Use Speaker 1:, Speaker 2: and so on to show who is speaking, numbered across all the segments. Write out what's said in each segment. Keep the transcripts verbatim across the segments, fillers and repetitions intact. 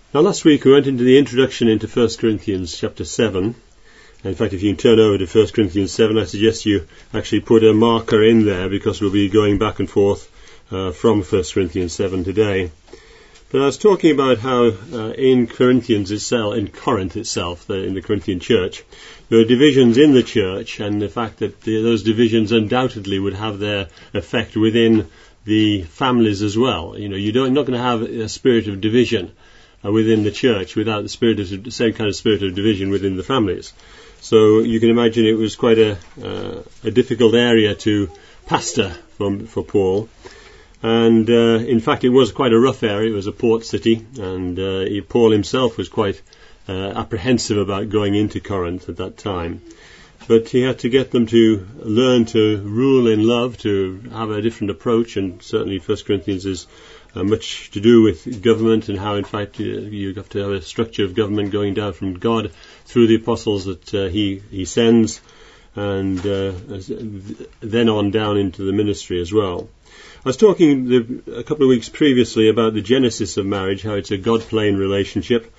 Speaker 1: Now last week we went into the introduction into First Corinthians chapter seven. In fact, if you can turn over to First Corinthians seven, I suggest you actually put a marker in there because we'll be going back and forth uh, from First Corinthians seven today. But I was talking about how uh, in Corinthians itself, in Corinth itself, the, in the Corinthian church, there are divisions in the church, and the fact that the, those divisions undoubtedly would have their effect within the families as well. You know, you don't, you're not going to have a spirit of division uh, within the church without the spirit of the same kind of spirit of division within the families. So you can imagine it was quite a, uh, a difficult area to pastor for, for Paul. And uh, in fact it was quite a rough area. It was a port city, and uh, he, Paul himself was quite uh, apprehensive about going into Corinth at that time. But he had to get them to learn to rule in love, to have a different approach, and certainly First Corinthians is uh, much to do with government and how in fact you, you have to have a structure of government going down from God through the apostles that uh, he, he sends, and uh, then on down into the ministry as well. I was talking the, a couple of weeks previously about the genesis of marriage, how it's a God-plane relationship,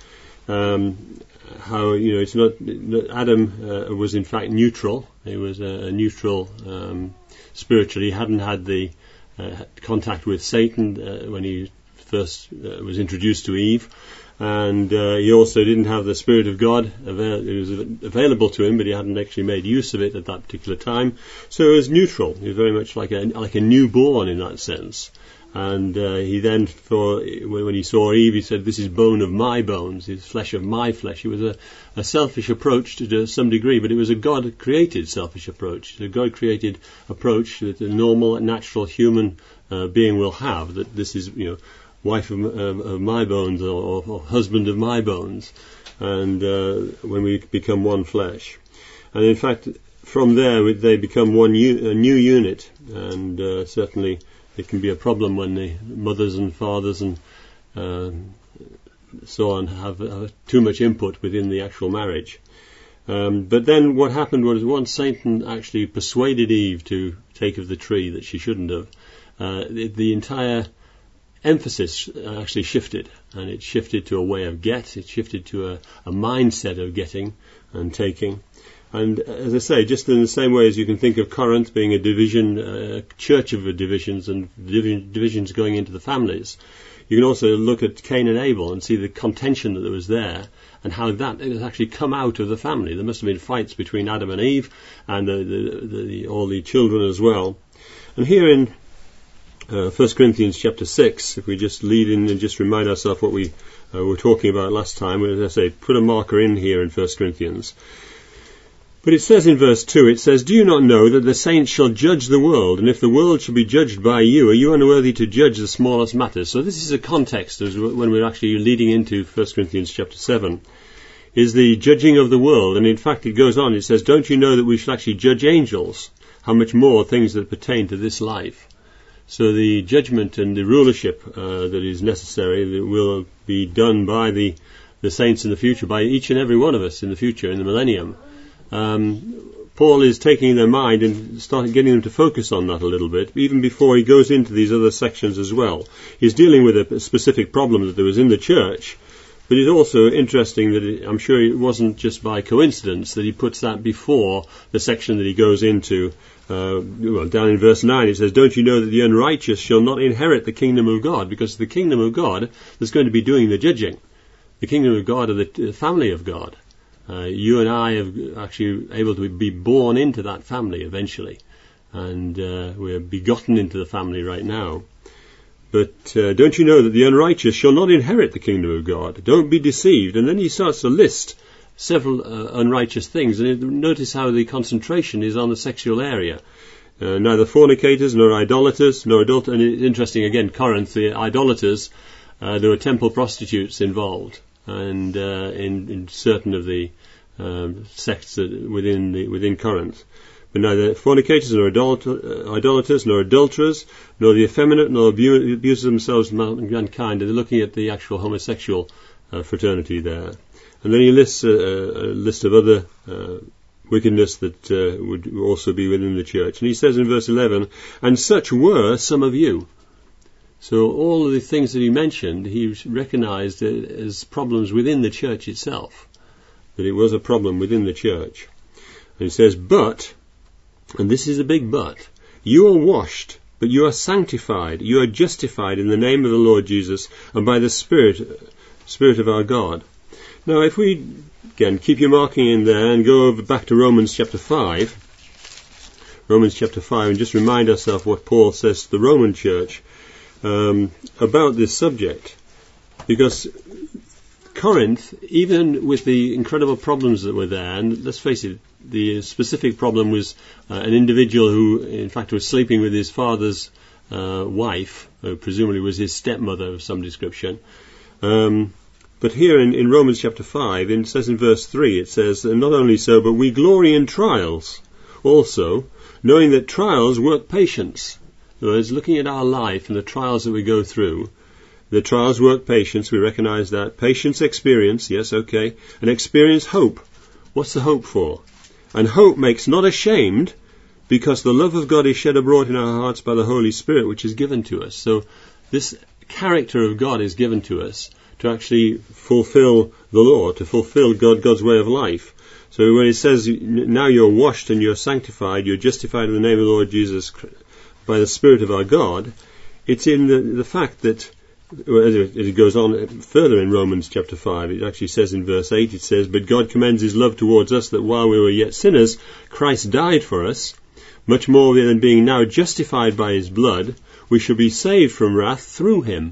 Speaker 1: um, how, you know, it's not, Adam uh, was in fact neutral. He was a, a neutral um, spiritually. He hadn't had the uh, contact with Satan uh, when he first uh, was introduced to Eve. And uh, he also didn't have the Spirit of God. Avail- it was available to him, but he hadn't actually made use of it at that particular time. So it was neutral. He was very much like a like a newborn in that sense. And uh, he then, for when he saw Eve, he said, "This is bone of my bones, this is flesh of my flesh." It was a, a selfish approach to some degree, but it was a God-created selfish approach, a God-created approach that a normal, natural human uh, being will have. That this is, you know, wife of, of, of my bones, or, or husband of my bones, and uh, when we become one flesh. And in fact, from there they become one u- a new unit, and uh, certainly it can be a problem when the mothers and fathers and uh, so on have, have too much input within the actual marriage. Um, but then what happened was, once Satan actually persuaded Eve to take of the tree that she shouldn't have, uh, the, the entire emphasis actually shifted, and it shifted to a way of get, it shifted to a, a mindset of getting and taking. And as I say, just in the same way as you can think of Corinth being a division, a church of divisions, and divi- divisions going into the families, you can also look at Cain and Abel and see the contention that there was there, and how that has actually come out of the family. There must have been fights between Adam and Eve, and the, the, the, all the children as well. And here in Uh, First Corinthians chapter six, if we just lead in and just remind ourselves what we uh, were talking about last time, as I say, put a marker in here in First Corinthians. But it says in verse two, it says, "Do you not know that the saints shall judge the world? And if the world shall be judged by you, are you unworthy to judge the smallest matters?" So this is a context as when we're actually leading into First Corinthians chapter seven, is the judging of the world. And in fact it goes on, it says, "Don't you know that we shall actually judge angels? How much more things that pertain to this life?" So the judgment and the rulership uh, that is necessary that will be done by the, the saints in the future, by each and every one of us in the future, in the millennium. Um, Paul is taking their mind and starting getting them to focus on that a little bit, even before he goes into these other sections as well. He's dealing with a specific problem that there was in the church, but it's also interesting that it, I'm sure it wasn't just by coincidence that he puts that before the section that he goes into. Uh, well, down in verse nine it says, "Don't you know that the unrighteous shall not inherit the kingdom of God?" Because the kingdom of God is going to be doing the judging. The kingdom of God are the family of God. Uh, you and I are actually able to be born into that family eventually, and uh, we're begotten into the family right now. But uh, don't you know that the unrighteous shall not inherit the kingdom of God? Don't be deceived. And then he starts to list several uh, unrighteous things, and it, notice how the concentration is on the sexual area. Uh, neither fornicators, nor idolaters, nor adult. And it's interesting again, Corinth, the idolaters, uh, there were temple prostitutes involved, and uh, in, in certain of the um, sects that within the within Corinth. But neither fornicators, nor idolater, idolaters, nor adulterers, nor the effeminate, nor abu- abuse themselves mankind. They're looking at the actual homosexual uh, fraternity there. And then he lists a, a list of other uh, wickedness that uh, would also be within the church. And he says in verse eleven, "And such were some of you." So all of the things that he mentioned, he recognized as problems within the church itself, that it was a problem within the church. And he says, but, and this is a big but, you are washed, but you are sanctified, you are justified in the name of the Lord Jesus and by the Spirit, Spirit of our God. Now if we, again, keep your marking in there and go over back to Romans chapter five, Romans chapter five, and just remind ourselves what Paul says to the Roman church um, about this subject. Because Corinth, even with the incredible problems that were there, and let's face it, the specific problem was uh, an individual who, in fact, was sleeping with his father's uh, wife, who presumably was his stepmother of some description. Um, but here in, in Romans chapter five, it says in verse three, it says, and not only so, but we glory in trials also, knowing that trials work patience. In other words, looking at our life and the trials that we go through, the trials work patience, we recognize that. Patience, experience, yes, okay. And experience, hope. What's the hope for? And hope makes not ashamed, because the love of God is shed abroad in our hearts by the Holy Spirit, which is given to us. So this character of God is given to us to actually fulfill the law, to fulfill God, God's way of life. So when it says, now you're washed and you're sanctified, you're justified in the name of the Lord Jesus by the Spirit of our God, it's in the, the fact that, as it goes on further in Romans chapter five, it actually says in verse eight, it says, but God commends his love towards us, that while we were yet sinners, Christ died for us. Much more than being now justified by his blood, we shall be saved from wrath through him.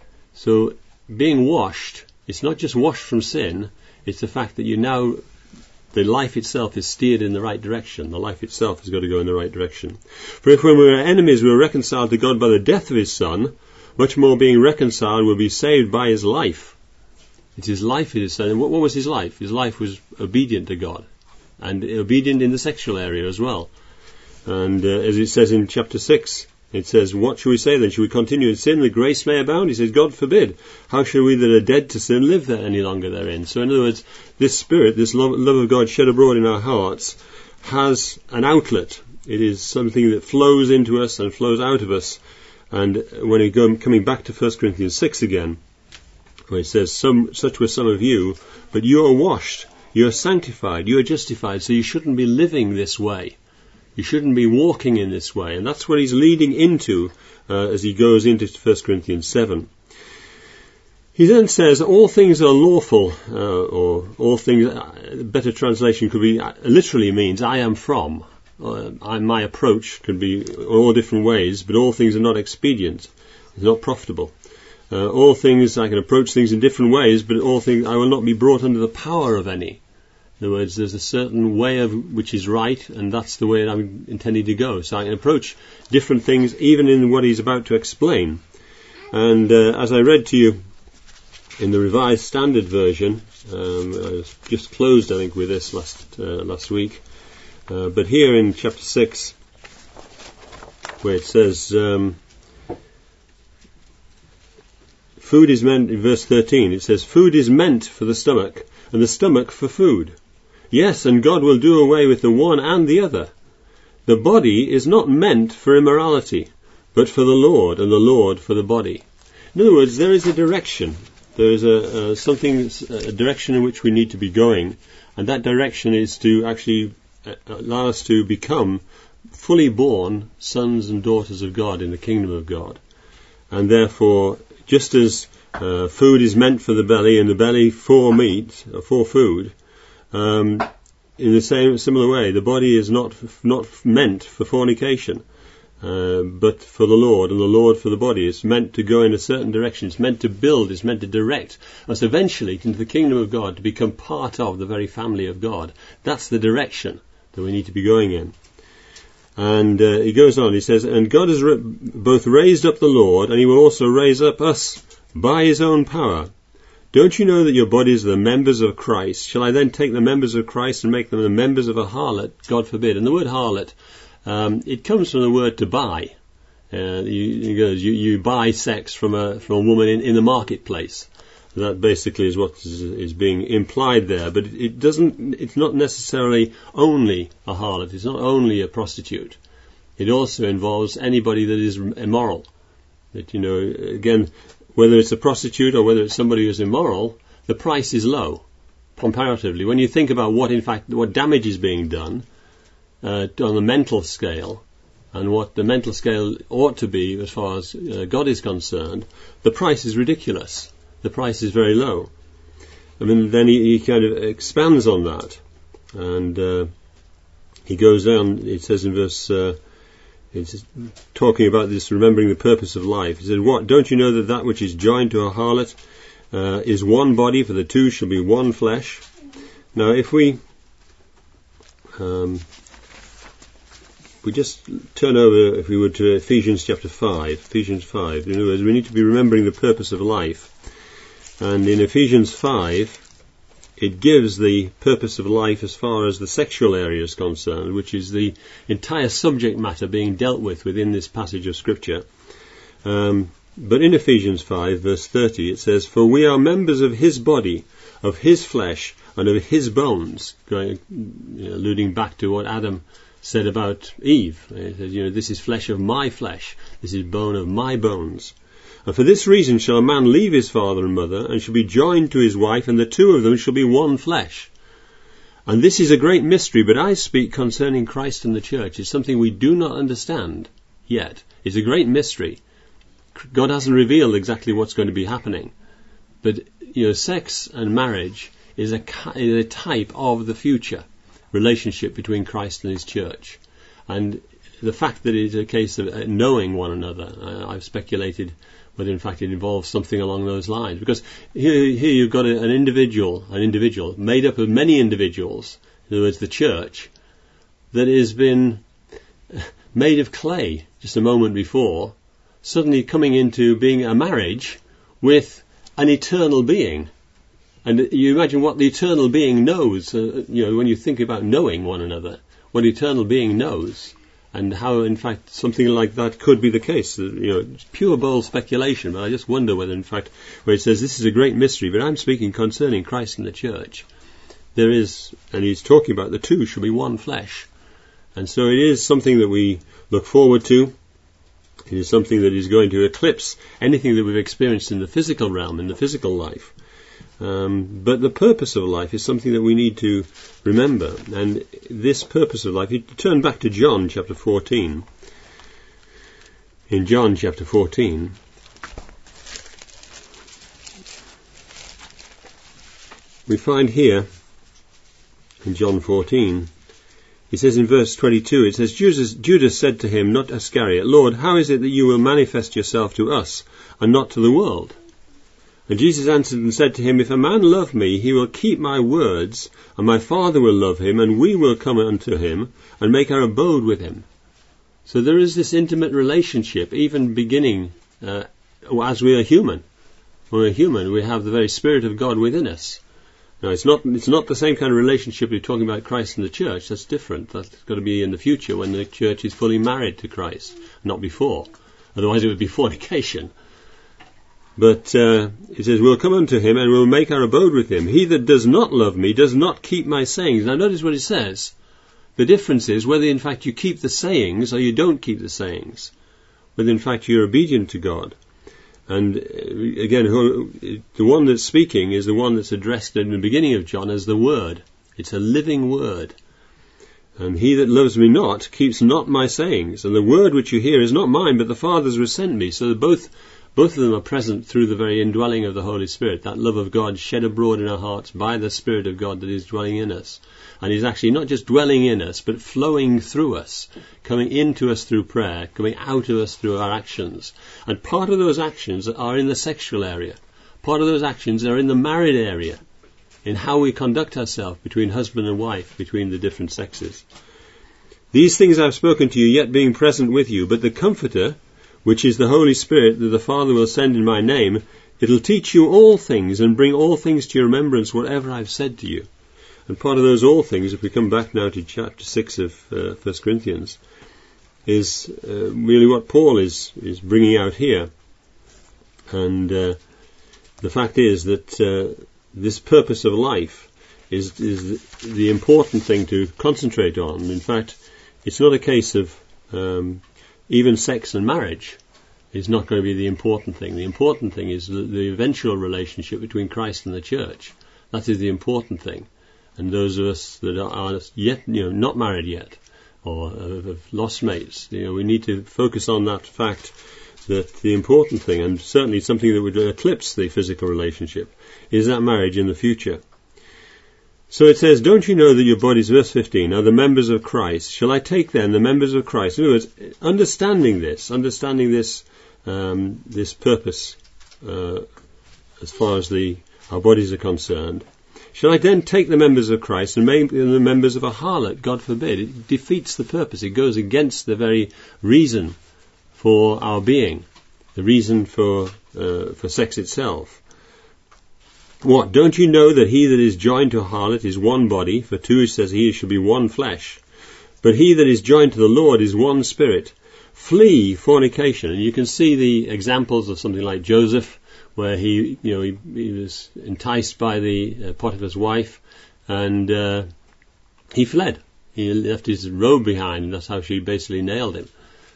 Speaker 1: So being washed, it's not just washed from sin, it's the fact that you now, the life itself is steered in the right direction. The life itself has got to go in the right direction. For if when we were enemies we were reconciled to God by the death of his Son, much more being reconciled will be saved by his life. It's his life it is saying. And what, what was his life? His life was obedient to God, and obedient in the sexual area as well. And uh, as it says in chapter six, it says, what shall we say then? Shall we continue in sin that grace may abound? He says, God forbid. How shall we that are dead to sin live there any longer therein? So in other words, this spirit, this love, love of God shed abroad in our hearts has an outlet. It is something that flows into us and flows out of us. And when we go coming back to First Corinthians six again, where it says, some, such were some of you, but you are washed, you are sanctified, you are justified, so you shouldn't be living this way. You shouldn't be walking in this way. And that's what he's leading into uh, as he goes into First Corinthians seven. He then says, all things are lawful, uh, or all things, uh, better translation could be, uh, literally means I am from. Uh, I, my approach can be all different ways, but all things are not expedient. It's not profitable. Uh, all things, I can approach things in different ways, but all things, I will not be brought under the power of any. In other words, there's a certain way of which is right, and that's the way I'm intending to go. So I can approach different things, even in what he's about to explain. And uh, as I read to you in the Revised Standard Version, um, I was just closed, I think, with this last uh, last week. Uh, but here in chapter six, where it says, um, food is meant, in verse thirteen, it says, food is meant for the stomach, and the stomach for food. Yes, and God will do away with the one and the other. The body is not meant for immorality, but for the Lord, and the Lord for the body. In other words, there is a direction. There is a, a something, a direction in which we need to be going, and that direction is to actually allow us to become fully born sons and daughters of God in the kingdom of God. And therefore, just as uh, food is meant for the belly, and the belly for meat, or for food, um, in the same similar way, the body is not not meant for fornication, uh, but for the Lord, and the Lord for the body. It's meant to go in a certain direction. It's meant to build. It's meant to direct us eventually into the kingdom of God, to become part of the very family of God. That's the direction that we need to be going in. And uh, he goes on, he says, and God has re- both raised up the Lord, and he will also raise up us by his own power. Don't you know that your bodies are the members of Christ? Shall I then take the members of Christ and make them the members of a harlot? God forbid. And the word harlot, um, it comes from the word to buy. Uh, you, you, you buy sex from a from a woman in, in the marketplace. That basically is what is, is being implied there. But it, it doesn't. It's not necessarily only a harlot. It's not only a prostitute. It also involves anybody that is immoral. That, you know, again, whether it's a prostitute or whether it's somebody who's immoral, the price is low comparatively. When you think about what, in fact, what damage is being done uh, on the mental scale, and what the mental scale ought to be as far as uh, God is concerned, the price is ridiculous. The price is very low. I mean, then he, he kind of expands on that, and uh, he goes down. It says in verse, uh, it's talking about this, remembering the purpose of life. He said, "What? Don't you know that that which is joined to a harlot uh, is one body? For the two shall be one flesh." Now, if we um, we just turn over, if we would, to Ephesians chapter five, Ephesians five. In other words, we need to be remembering the purpose of life. And in Ephesians five, it gives the purpose of life as far as the sexual area is concerned, which is the entire subject matter being dealt with within this passage of Scripture. Um, but in Ephesians five, verse thirty, it says, "For we are members of his body, of his flesh, and of his bones," going, you know, alluding back to what Adam said about Eve. He said, you know, "This is flesh of my flesh, this is bone of my bones. And for this reason shall a man leave his father and mother, and shall be joined to his wife, and the two of them shall be one flesh. And this is a great mystery, but I speak concerning Christ and the church." It's something we do not understand yet. It's a great mystery. God hasn't revealed exactly what's going to be happening. But, you know, sex and marriage is a, is a type of the future relationship between Christ and his church. And the fact that it's a case of knowing one another, uh, I've speculated whether in fact it involves something along those lines. Because here, here you've got a, an individual, an individual made up of many individuals, in other words the church, that has been made of clay just a moment before, suddenly coming into being a marriage with an eternal being. And you imagine what the eternal being knows, uh, you know, when you think about knowing one another, what the eternal being knows, and how, in fact, something like that could be the case. Uh, you know, it's pure bold speculation, but I just wonder whether, in fact, where it says this is a great mystery, but I'm speaking concerning Christ and the church, there is, and he's talking about the two shall be one flesh. And so it is something that we look forward to. It is something that is going to eclipse anything that we've experienced in the physical realm, in the physical life. Um, but the purpose of life is something that we need to remember. And this purpose of life, you turn back to John chapter fourteen. In John chapter fourteen, we find here, in John fourteen, it says in verse twenty-two, it says, Judas, Judas said to him, not Iscariot, "Lord, how is it that you will manifest yourself to us, and not to the world?" And Jesus answered and said to him, "If a man love me, he will keep my words, and my Father will love him, and we will come unto him, and make our abode with him." So there is this intimate relationship, even beginning uh, as we are human. When we're human, we have the very Spirit of God within us. Now, it's not it's not the same kind of relationship we're talking about Christ and the church. That's different. That's got to be in the future when the church is fully married to Christ, not before. Otherwise it would be fornication. But uh, it says, "We'll come unto him, and we'll make our abode with him. He that does not love me does not keep my sayings." Now notice what it says. The difference is whether in fact you keep the sayings or you don't keep the sayings. Whether in fact you're obedient to God. And uh, again, who, the one that's speaking is the one that's addressed in the beginning of John as the Word. It's a living Word. "And he that loves me not keeps not my sayings. And the word which you hear is not mine, but the Father's who sent me." So both Both of them are present through the very indwelling of the Holy Spirit, that love of God shed abroad in our hearts by the Spirit of God that is dwelling in us. And he's actually not just dwelling in us, but flowing through us, coming into us through prayer, coming out of us through our actions. And part of those actions are in the sexual area. Part of those actions are in the married area, in how we conduct ourselves between husband and wife, between the different sexes. "These things I have spoken to you, yet being present with you, but the Comforter, which is the Holy Spirit that the Father will send in my name, it'll teach you all things and bring all things to your remembrance, whatever I've said to you." And part of those all things, if we come back now to chapter six of uh, First Corinthians, is uh, really what Paul is, is bringing out here. And uh, the fact is that uh, this purpose of life is, is the, the important thing to concentrate on. In fact, it's not a case of... Um, even sex and marriage. is not going to be the important thing. The important thing is the, the eventual relationship between Christ and the church. That is the important thing. And those of us that are yet, you know, not married yet, or have lost mates, you know, we need to focus on that fact that the important thing, and certainly something that would eclipse the physical relationship, is that marriage in the future. So it says, don't you know that your bodies, verse fifteen, are the members of Christ? Shall I take then the members of Christ? In other words, understanding this, understanding this, um, this purpose, uh, as far as the our bodies are concerned, shall I then take the members of Christ and make them the members of a harlot? God forbid. It defeats the purpose. It goes against the very reason for our being, the reason for uh, for sex itself. What, don't you know that he that is joined to a harlot is one body? For two, it says, he shall be one flesh. But he that is joined to the Lord is one spirit. Flee fornication. And you can see the examples of something like Joseph, where he, you know, he, he was enticed by the uh, Potiphar's wife, and uh, he fled. He left his robe behind, and that's how she basically nailed him.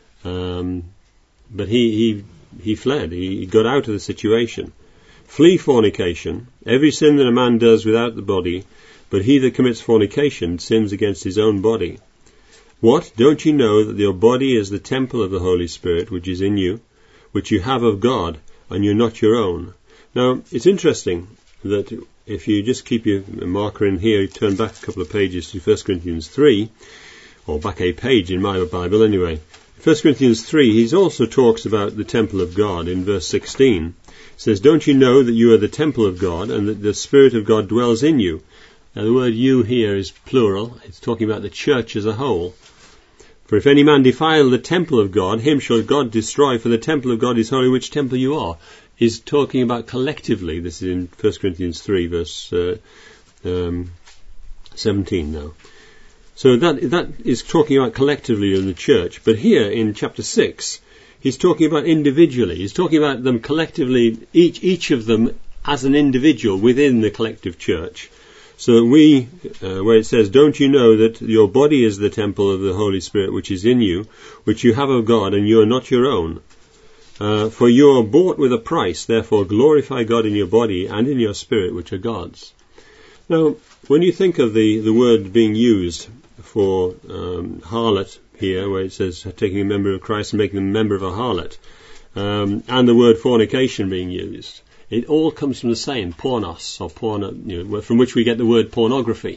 Speaker 1: Um, but he, he, he fled. He, he got out of the situation. Flee fornication. Every sin that a man does without the body, but he that commits fornication sins against his own body. What? Don't you know that your body is the temple of the Holy Spirit, which is in you, which you have of God, and you're not your own? Now, it's interesting that if you just keep your marker in here, you turn back a couple of pages to First Corinthians three, or back a page in my Bible anyway. First Corinthians three, he also talks about the temple of God in verse sixteen. It says, don't you know that you are the temple of God, and that the Spirit of God dwells in you? Now, the word you here is plural. It's talking about the church as a whole. For if any man defile the temple of God, him shall God destroy, for the temple of God is holy, which temple you are. He's talking about collectively. This is in First Corinthians three, verse uh, um, seventeen now. So that that is talking about collectively in the church. But here in chapter six, he's talking about individually. He's talking about them collectively, each each of them as an individual within the collective church. So we, uh, where it says, don't you know that your body is the temple of the Holy Spirit which is in you, which you have of God, and you are not your own? Uh, for you are bought with a price, therefore glorify God in your body and in your spirit, which are God's. Now, when you think of the, the word being used for um, harlot here, where it says taking a member of Christ and making them a member of a harlot, um, and the word fornication being used, it all comes from the same, pornos, or porno, you know, from which we get the word pornography.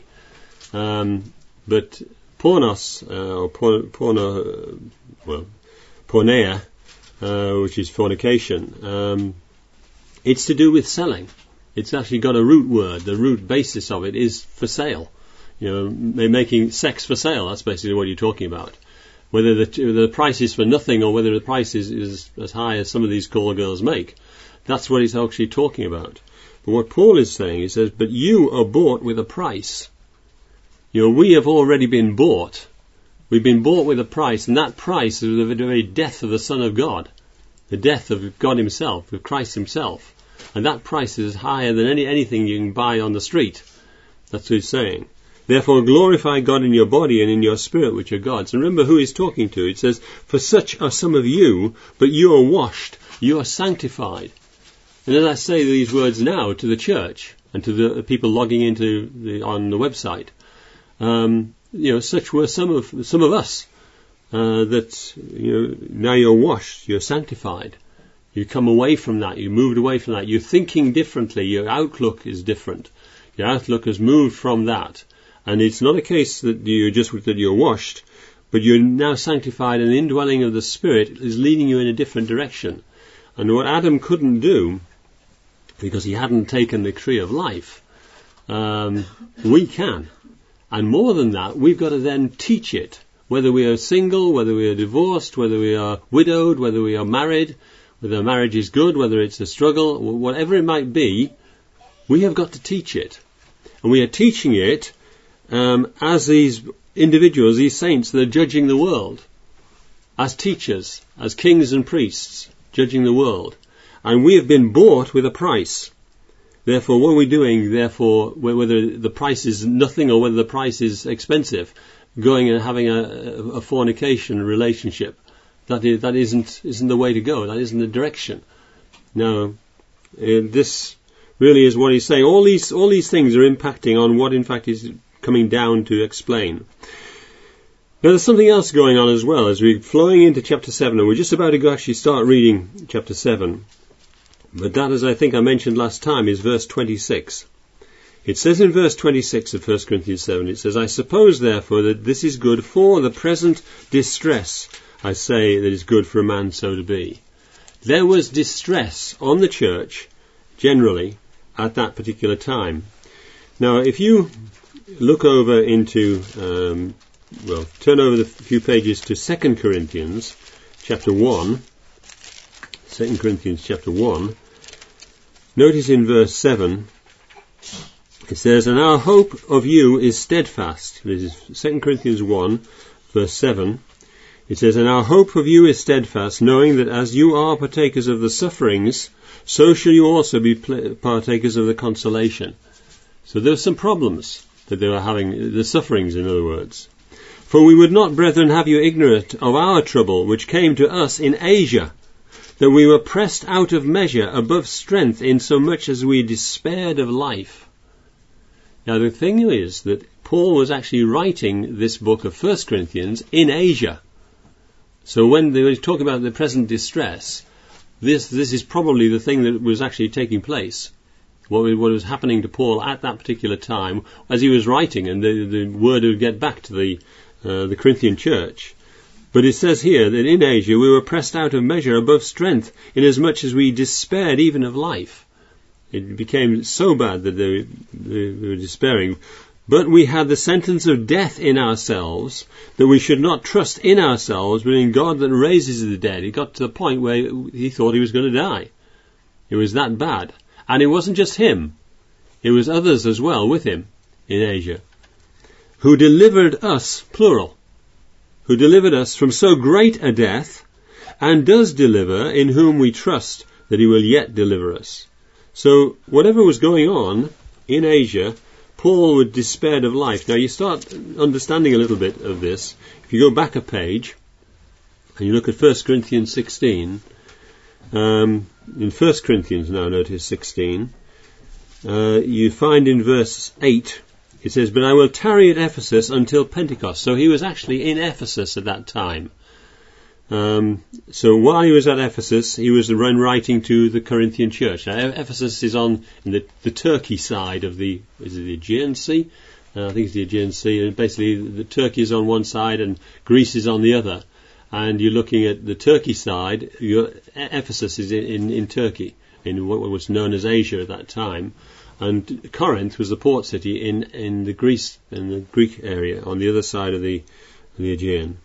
Speaker 1: Um, but pornos, uh, or por, porno, uh, well, porneia, uh, which is fornication, um, it's to do with selling. It's actually got a root word. The root basis of it is for sale. You know, they're making sex for sale. That's basically what you're talking about. Whether the, whether the price is for nothing or whether the price is, is as high as some of these call girls make. That's what he's actually talking about. But what Paul is saying, he says, but you are bought with a price. You know, we have already been bought. We've been bought with a price, and that price is the very death of the Son of God, the death of God himself, of Christ himself. And that price is higher than any anything you can buy on the street. That's what he's saying. Therefore glorify God in your body and in your spirit, which are God's. And remember who he's talking to. It says, for such are some of you, but you are washed, you are sanctified. And as I say these words now to the church and to the people logging into the, on the website, um, you know, such were some of some of us uh, that you know now you're washed, you're sanctified, you come away from that, you moved away from that, you're thinking differently, your outlook is different, your outlook has moved from that, and it's not a case that you just that you're washed, but you're now sanctified, and the indwelling of the Spirit is leading you in a different direction. And what Adam couldn't do, because he hadn't taken the tree of life, um, we can. And more than that, we've got to then teach it. Whether we are single, whether we are divorced, whether we are widowed, whether we are married, whether marriage is good, whether it's a struggle, whatever it might be, we have got to teach it. And we are teaching it um, as these individuals, these saints that are judging the world, as teachers, as kings and priests, judging the world. And we have been bought with a price. Therefore, what are we doing? Therefore, whether the price is nothing or whether the price is expensive, going and having a, a fornication relationship that is, that isn't isn't the way to go. That isn't the direction. Now, uh, this really is what he's saying. All these all these things are impacting on what, in fact, he's coming down to explain. Now, there's something else going on as well as we're flowing into chapter seven, and we're just about to go actually start reading chapter seven. But that, as I think I mentioned last time, is verse twenty-six. It says in verse twenty-six of First Corinthians seven, it says, I suppose, therefore, that this is good for the present distress. I say that it's good for a man so to be. There was distress on the church, generally, at that particular time. Now, if you look over into... Um, Well, turn over the few pages to Second Corinthians chapter one. Second Corinthians chapter one. Notice in verse seven, it says, and our hope of you is steadfast. This is Second Corinthians one, verse seven. It says, and our hope of you is steadfast, knowing that as you are partakers of the sufferings, so shall you also be partakers of the consolation. So there were some problems that they were having, the sufferings, in other words. For we would not, brethren, have you ignorant of our trouble, which came to us in Asia, that we were pressed out of measure above strength, insomuch as we despaired of life. Now the thing is that Paul was actually writing this book of First Corinthians in Asia. So when they were talking about the present distress, this this is probably the thing that was actually taking place. What, what was happening to Paul at that particular time as he was writing, and the, the word would get back to the Uh, the Corinthian church. But it says here that in Asia we were pressed out of measure above strength, inasmuch as we despaired even of life. It became so bad that they, they were despairing. But we had the sentence of death in ourselves, that we should not trust in ourselves, but in God that raises the dead. It got to the point where he thought he was going to die. It was that bad. And it wasn't just him. It was others as well with him in Asia. Who delivered us, plural, who delivered us from so great a death, and does deliver, in whom we trust that he will yet deliver us. So whatever was going on in Asia, Paul would despaired of life. Now you start understanding a little bit of this. If you go back a page, and you look at First Corinthians sixteen, um, in First Corinthians now, notice sixteen, uh, you find in verse eight, it says, but I will tarry at Ephesus until Pentecost. So he was actually in Ephesus at that time. Um, so while he was at Ephesus, he was writing to the Corinthian church. Now, Ephesus is on the, the Turkey side of the, is it the Aegean Sea? Uh, I think it's the Aegean Sea. And basically, the Turkey is on one side and Greece is on the other. And you're looking at the Turkey side. You're, Ephesus is in, in, in Turkey, in what was known as Asia at that time. And Corinth was the port city in, in the Greece, in the Greek area, on the other side of the, the Aegean.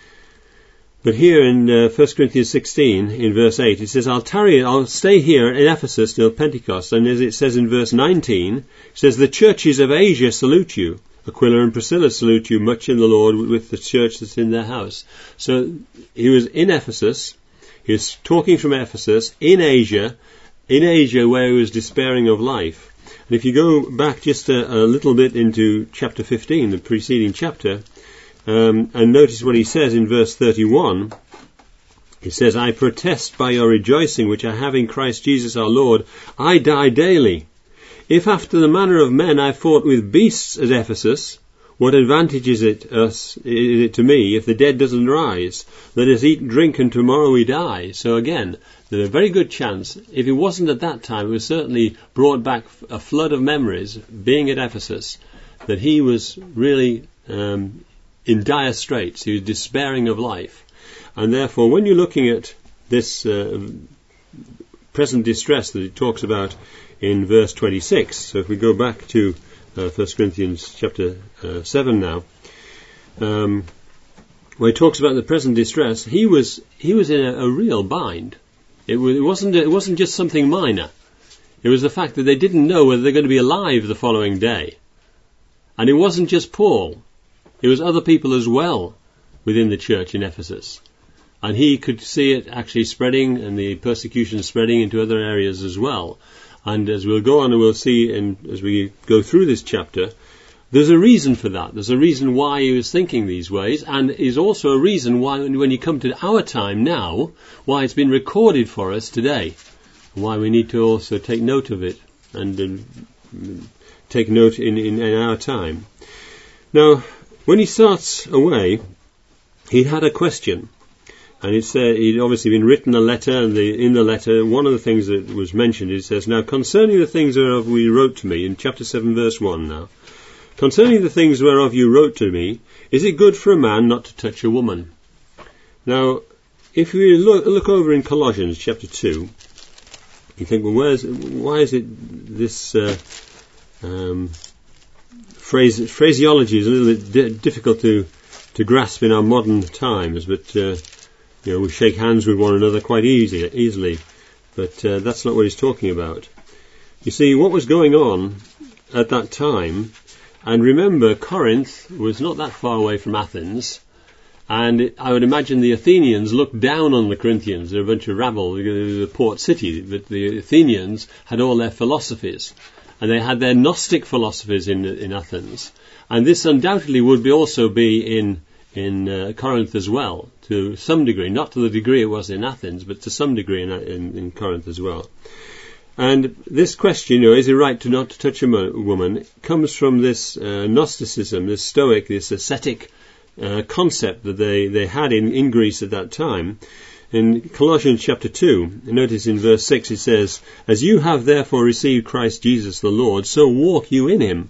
Speaker 1: But here in uh, First Corinthians sixteen, in verse eight, it says, I'll tarry, I'll stay here in Ephesus till Pentecost. And as it says in verse nineteen, it says, the churches of Asia salute you. Aquila and Priscilla salute you much in the Lord with the church that's in their house. So he was in Ephesus. He was talking from Ephesus in Asia, in Asia where he was despairing of life. And if you go back just a, a little bit into chapter fifteen, the preceding chapter, um, and notice what he says in verse thirty-one, he says, I protest by your rejoicing which I have in Christ Jesus our Lord, I die daily. If after the manner of men I fought with beasts at Ephesus, what advantage is it, us, is it to me if the dead doesn't rise? Let us eat and drink and tomorrow we die. So again, there's a very good chance, if it wasn't at that time, it was certainly brought back a flood of memories, being at Ephesus, that he was really um, in dire straits. He was despairing of life. And therefore, when you're looking at this uh, present distress that he talks about in verse twenty-six, so if we go back to uh, First Corinthians chapter uh, seven now, um, where he talks about the present distress, he was he was in a, a real bind. It, was, it wasn't it wasn't just something minor. It was the fact that they didn't know whether they're going to be alive the following day. And it wasn't just Paul. It was other people as well within the church in Ephesus. And he could see it actually spreading, and the persecution spreading into other areas as well. And as we'll go on and we'll see in, as we go through this chapter, There's a reason for that. There's a reason why he was thinking these ways, and is also a reason why, when you come to our time now, why it's been recorded for us today, and why we need to also take note of it and uh, take note in, in, in our time. Now, when he starts away, he had a question, and it said he'd obviously been written a letter, and the, in the letter, one of the things that was mentioned, it says, "Now concerning the things whereof we wrote to me," in chapter seven, verse one now, "concerning the things whereof you wrote to me, is it good for a man not to touch a woman?" Now, if we look, look over in Colossians chapter two, you think, well, where's, why is it this uh, um, phrase, phraseology is a little bit di- difficult to, to grasp in our modern times, but uh, you know, we shake hands with one another quite easy, easily, but uh, that's not what he's talking about. You see, what was going on at that time, and remember, Corinth was not that far away from Athens, and it, I would imagine the Athenians looked down on the Corinthians. They're a bunch of rabble, the port city, but the Athenians had all their philosophies, and they had their Gnostic philosophies in in Athens, and this undoubtedly would be also be in in uh, Corinth as well, to some degree, not to the degree it was in Athens, but to some degree in, in, in Corinth as well. And this question, you know, is it right to not to touch a mo- woman, comes from this uh, Gnosticism, this Stoic, this ascetic uh, concept that they, they had in, in Greece at that time. In Colossians chapter two, notice in verse six it says, "As you have therefore received Christ Jesus the Lord, so walk you in him,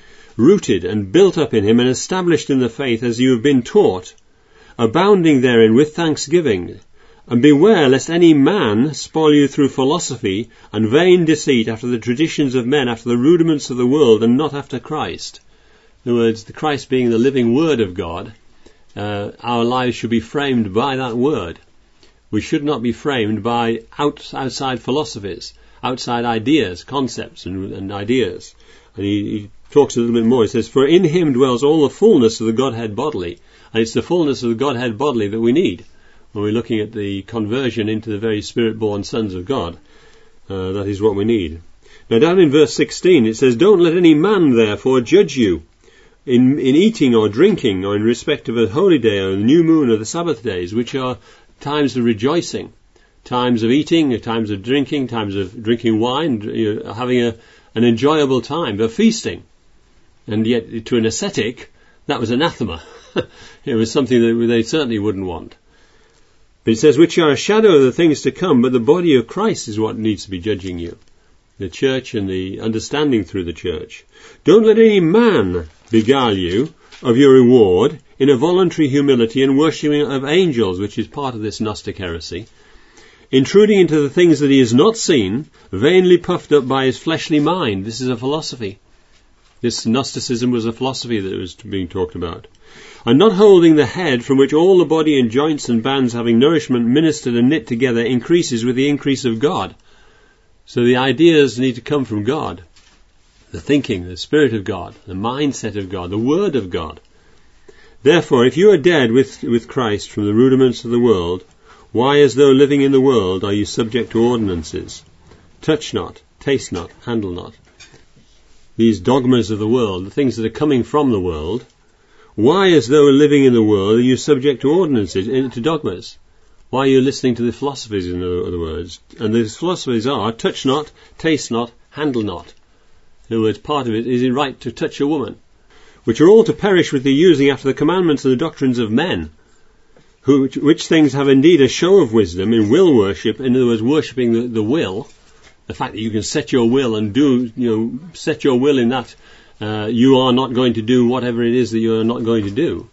Speaker 1: rooted and built up in him and established in the faith as you have been taught, abounding therein with thanksgiving. And beware lest any man spoil you through philosophy and vain deceit, after the traditions of men, after the rudiments of the world, and not after Christ." In other words, the Christ being the living Word of God, uh, our lives should be framed by that Word. We should not be framed by out, outside philosophies, outside ideas, concepts and, and ideas. And he, he talks a little bit more. He says, "For in him dwells all the fullness of the Godhead bodily." And it's the fullness of the Godhead bodily that we need when we're looking at the conversion into the very Spirit-born sons of God. Uh, that is what we need. Now down in verse sixteen it says, "Don't let any man therefore judge you in, in eating or drinking, or in respect of a holy day, or the new moon, or the Sabbath days, which are times of rejoicing, times of eating, times of drinking, times of drinking wine, you know, having a, an enjoyable time, but feasting." And yet to an ascetic, that was anathema. It was something that they certainly wouldn't want. But it says, "Which are a shadow of the things to come, but the body of Christ is what needs to be judging you." The church and the understanding through the church. "Don't let any man beguile you of your reward in a voluntary humility and worshipping of angels," which is part of this Gnostic heresy, "intruding into the things that he has not seen, vainly puffed up by his fleshly mind." This is a philosophy. This Gnosticism was a philosophy that was being talked about. "And not holding the head, from which all the body and joints and bands, having nourishment ministered and knit together, increases with the increase of God." So the ideas need to come from God. The thinking, the Spirit of God, the mindset of God, the Word of God. "Therefore, if you are dead with, with Christ from the rudiments of the world, why, as though living in the world, are you subject to ordinances? Touch not, taste not, handle not." These dogmas of the world, the things that are coming from the world. Why, as though living in the world, are you subject to ordinances, to dogmas? Why are you listening to the philosophies, in other words? And the philosophies are, touch not, taste not, handle not. In other words, part of it, is it right to touch a woman? "Which are all to perish with the using after the commandments and the doctrines of men, who, which things have indeed a show of wisdom in will worship," in other words, worshipping the, the will, the fact that you can set your will and do, you know, set your will in that uh, you are not going to do whatever it is that you are not going to do.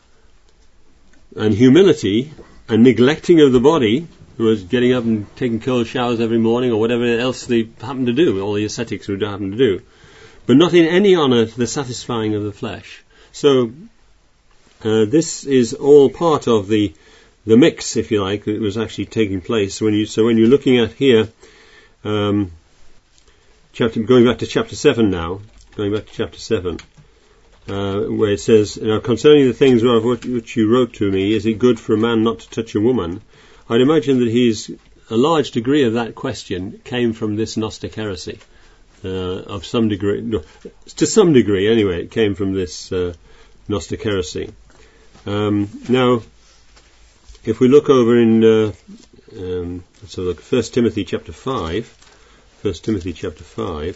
Speaker 1: And humility and neglecting of the body, who was getting up and taking cold showers every morning, or whatever else they happen to do, all the ascetics would happen to do, but not in any honour to the satisfying of the flesh. So uh, this is all part of the the mix, if you like, that was actually taking place. When you so when you're looking at here, um, chapter going back to chapter seven now, going back to chapter seven, uh, where it says, "Now concerning the things whereof which you wrote to me, is it good for a man not to touch a woman?" I'd imagine that he's a large degree of that question came from this Gnostic heresy. uh, of some degree, no, to some degree anyway, it came from this uh, Gnostic heresy. Um, now, if we look over in, uh, um, let's have a look, First Timothy chapter five, First Timothy chapter five.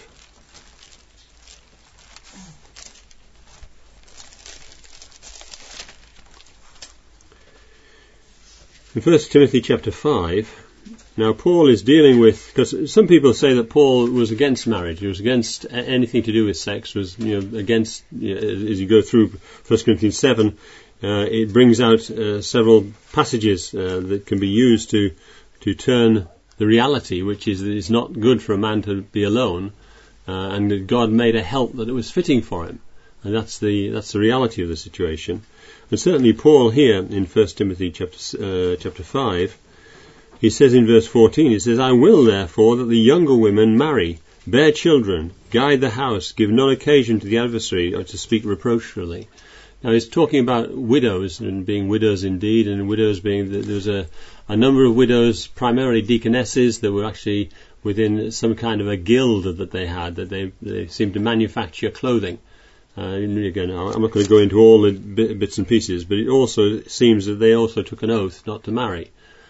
Speaker 1: In First Timothy chapter five, now Paul is dealing with, because some people say that Paul was against marriage, he was against anything to do with sex, was you know against, you know, as you go through First Corinthians seven, uh, it brings out uh, several passages uh, that can be used to to turn the reality, which is that it's not good for a man to be alone, uh, and that God made a help that it was fitting for him, and that's the that's the reality of the situation. And certainly Paul here in First Timothy chapter uh, chapter five, he says in verse fourteen, he says, "I will therefore that the younger women marry, bear children, guide the house, give no occasion to the adversary, or to speak reproachfully." Now he's talking about widows, and being widows indeed, and widows being, there was a, a number of widows, primarily deaconesses, that were actually within some kind of a guild that they had, that they, they seemed to manufacture clothing. Uh, again, I'm not going to go into all the bits and pieces, but it also seems that they also took an oath not to marry.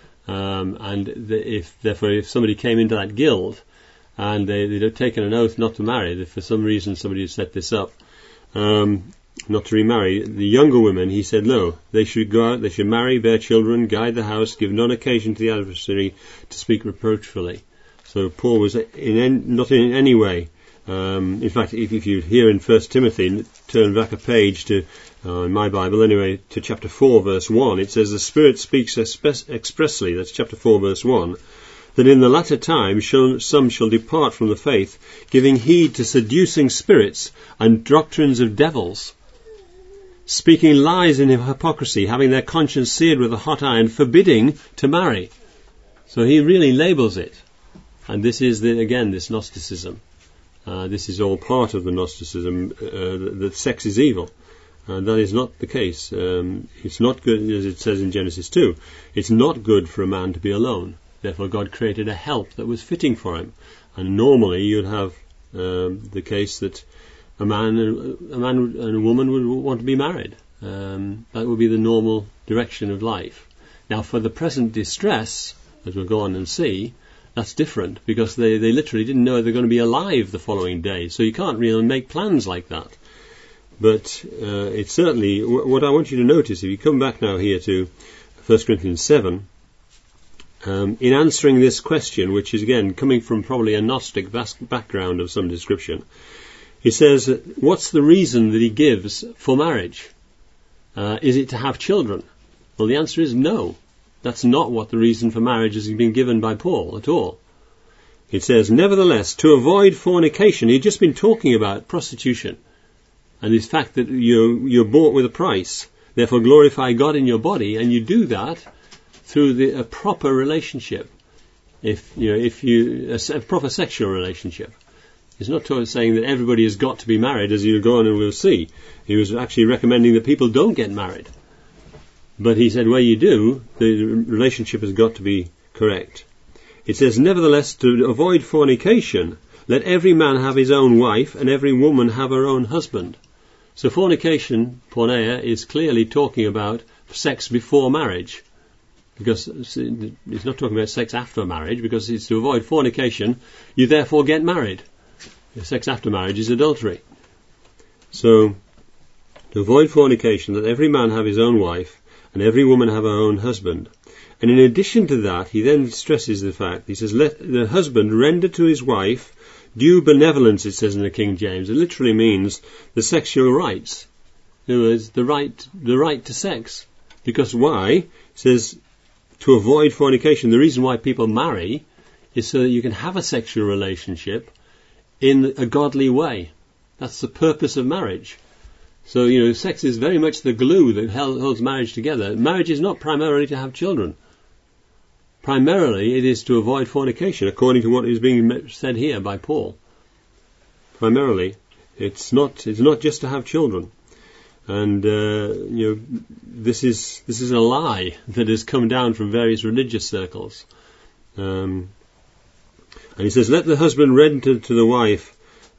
Speaker 1: Um, and the, if therefore if somebody came into that guild and they, they'd have taken an oath not to marry, if for some reason somebody had set this up, um, not to remarry, the younger women, he said, no, they should go out, they should marry, bear children, guide the house, give none occasion to the adversary to speak reproachfully. So Paul was in en- not in any way, um, in fact, if, if you hear in First Timothy, turn back a page to, uh, in my Bible anyway, to chapter four verse one, it says, "The Spirit speaks espe- expressly," that's chapter four verse one, "that in the latter time shall, some shall depart from the faith, giving heed to seducing spirits and doctrines of devils, speaking lies in hypocrisy, having their conscience seared with a hot iron, forbidding to marry." So he really labels it. And this is, the, again, this Gnosticism. Uh, this is all part of the Gnosticism, uh, that, that sex is evil. And that is not the case. Um, it's not good, as it says in Genesis two, it's not good for a man to be alone. Therefore God created a help that was fitting for him. And normally you'd have um, the case that a man, a man and a woman would want to be married. Um, that would be the normal direction of life. Now, for the present distress, as we'll go on and see, that's different, because they, they literally didn't know they're going to be alive the following day. So you can't really make plans like that. But uh, it's certainly, w- what I want you to notice, if you come back now here to First Corinthians seven, um, in answering this question, which is again coming from probably a Gnostic bas- background of some description, he says, what's the reason that he gives for marriage? Uh, is it to have children? Well, the answer is no. That's not what the reason for marriage has been given by Paul at all. It says, "Nevertheless, to avoid fornication," he'd just been talking about prostitution, and the fact that you're, you're bought with a price. Therefore, glorify God in your body, and you do that through the, a proper relationship. If you know, if you a, a proper sexual relationship. He's not saying that everybody has got to be married, as you go on and we'll see. He was actually recommending that people don't get married. But he said, where you do, the relationship has got to be correct. It says, "Nevertheless, to avoid fornication, let every man have his own wife, and every woman have her own husband." So fornication, porneia, is clearly talking about sex before marriage. Because it's not talking about sex after marriage, because it's to avoid fornication, you therefore get married. Sex after marriage is adultery. So, to avoid fornication, let every man have his own wife, and every woman have her own husband. And in addition to that, he then stresses the fact, he says, "Let the husband render to his wife due benevolence," it says in the King James. It literally means the sexual rights. In other words, the right, the right to sex. Because why? It says, to avoid fornication, the reason why people marry is so that you can have a sexual relationship in a godly way. That's the purpose of marriage. So, you know, sex is very much the glue that holds marriage together. Marriage is not primarily to have children. Primarily, it is to avoid fornication, according to what is being said here by Paul. Primarily, it's not it's not just to have children. And uh, you know, this is this is a lie that has come down from various religious circles. Um, and he says, "Let the husband render to the wife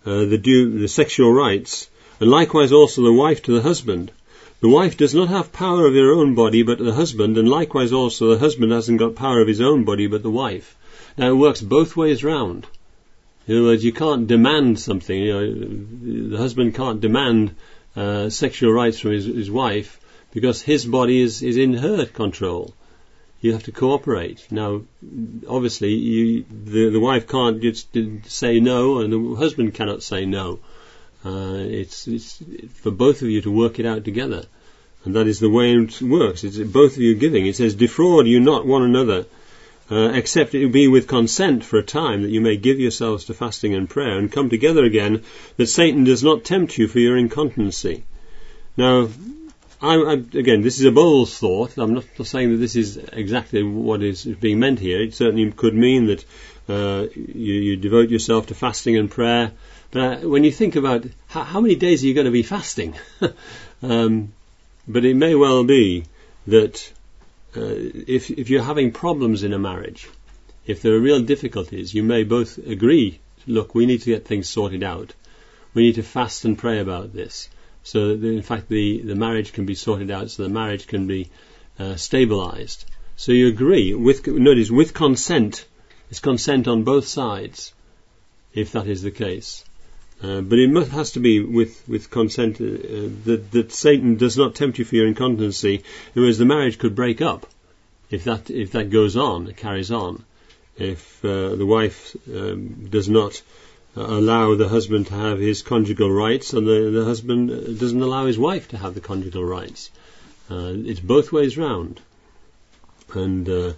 Speaker 1: uh, the due, the sexual rights, and likewise also the wife to the husband. The wife does not have power of her own body but the husband, and likewise also the husband hasn't got power of his own body but the wife. Now it works both ways round. In other words, you can't demand something. You know, the husband can't demand uh, sexual rights from his, his wife because his body is, is in her control. You have to cooperate. Now, obviously, you, the, the wife can't just say no, and the husband cannot say no. Uh, it's, it's for both of you to work it out together. And that is the way it works. It's both of you giving. It says, defraud you not one another, uh, except it be with consent for a time, that you may give yourselves to fasting and prayer, and come together again, that Satan does not tempt you for your incontinency. Now, I, I, again, this is a bold thought. I'm not saying that this is exactly what is being meant here. It certainly could mean that uh, you, you devote yourself to fasting and prayer. But uh, when you think about how, how many days are you going to be fasting, um, but it may well be that uh, if, if you're having problems in a marriage, if there are real difficulties, you may both agree, look, we need to get things sorted out. We need to fast and pray about this. So that in fact the, the marriage can be sorted out, so the marriage can be uh, stabilized. So you agree, with notice, with consent. It's consent on both sides, if that is the case. Uh, but it must, has to be with, with consent, uh, that, that Satan does not tempt you for your incontinency, whereas the marriage could break up if that if that goes on, it carries on. If uh, the wife um, does not allow the husband to have his conjugal rights, and the, the husband doesn't allow his wife to have the conjugal rights. Uh, it's both ways round. And uh,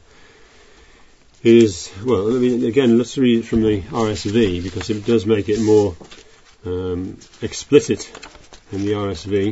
Speaker 1: it is, well, I mean, again, let's read it from the R S V, because it does make it more um, explicit in the R S V.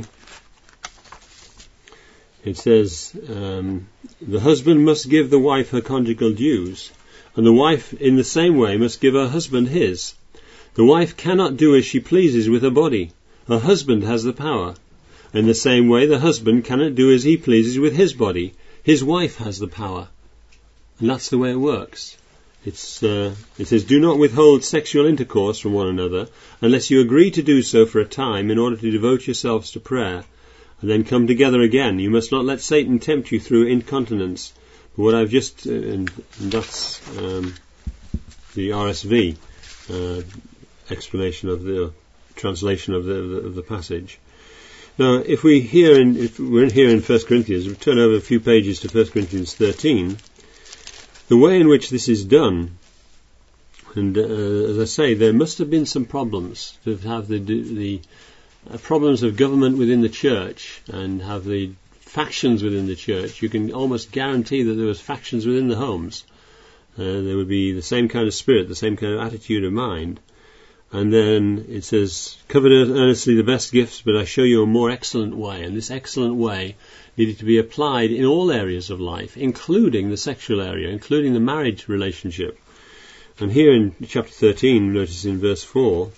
Speaker 1: It says, um, the husband must give the wife her conjugal dues, and the wife in the same way must give her husband his. The wife cannot do as she pleases with her body. Her husband has the power. In the same way, the husband cannot do as he pleases with his body. His wife has the power. And that's the way it works. It's, uh, it says, do not withhold sexual intercourse from one another, unless you agree to do so for a time in order to devote yourselves to prayer, and then come together again. You must not let Satan tempt you through incontinence. But what I've just, uh, and, and that's um, the R S V, uh, explanation of the translation of the, of the of the passage. Now, if we here in if we're in here in First Corinthians, we turn over a few pages to First Corinthians thirteen. The way in which this is done, and uh, as I say, there must have been some problems to have the the uh, problems of government within the church and have the factions within the church. You can almost guarantee that there was factions within the homes. Uh, there would be the same kind of spirit, the same kind of attitude of mind. And then it says, covet earnestly the best gifts, but I show you a more excellent way. And this excellent way needed to be applied in all areas of life, including the sexual area, including the marriage relationship. And here in chapter thirteen, notice in verse four,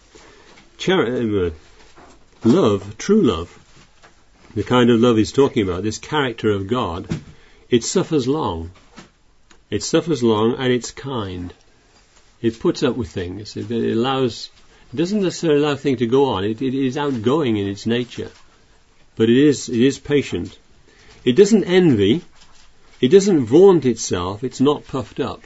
Speaker 1: char- love, true love, the kind of love he's talking about, this character of God, it suffers long. It suffers long and it's kind. It puts up with things. It, it allows... It doesn't necessarily allow things to go on. It, it is outgoing in its nature. But it is it is patient. It doesn't envy. It doesn't vaunt itself. It's not puffed up.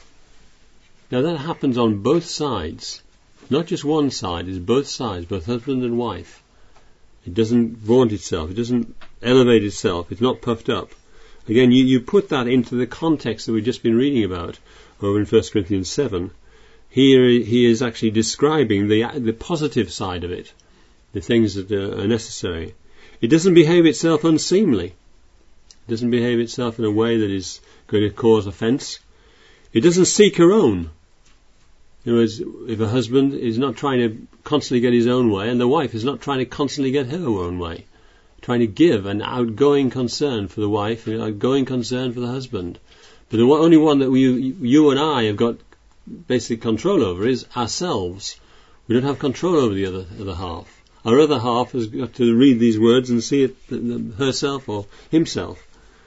Speaker 1: Now that happens on both sides. Not just one side. It's both sides, both husband and wife. It doesn't vaunt itself. It doesn't elevate itself. It's not puffed up. Again, you, you put that into the context that we've just been reading about over in First Corinthians seven. Here he is actually describing the the positive side of it, the things that are necessary. It doesn't behave itself unseemly. It doesn't behave itself in a way that is going to cause offence. It doesn't seek her own. In other words, if a husband is not trying to constantly get his own way, and the wife is not trying to constantly get her own way, trying to give an outgoing concern for the wife, an outgoing concern for the husband. But the only one that we, you and I have got basic control over is ourselves. We don't have control over the other other half. Our other half has got to read these words and see it herself or himself.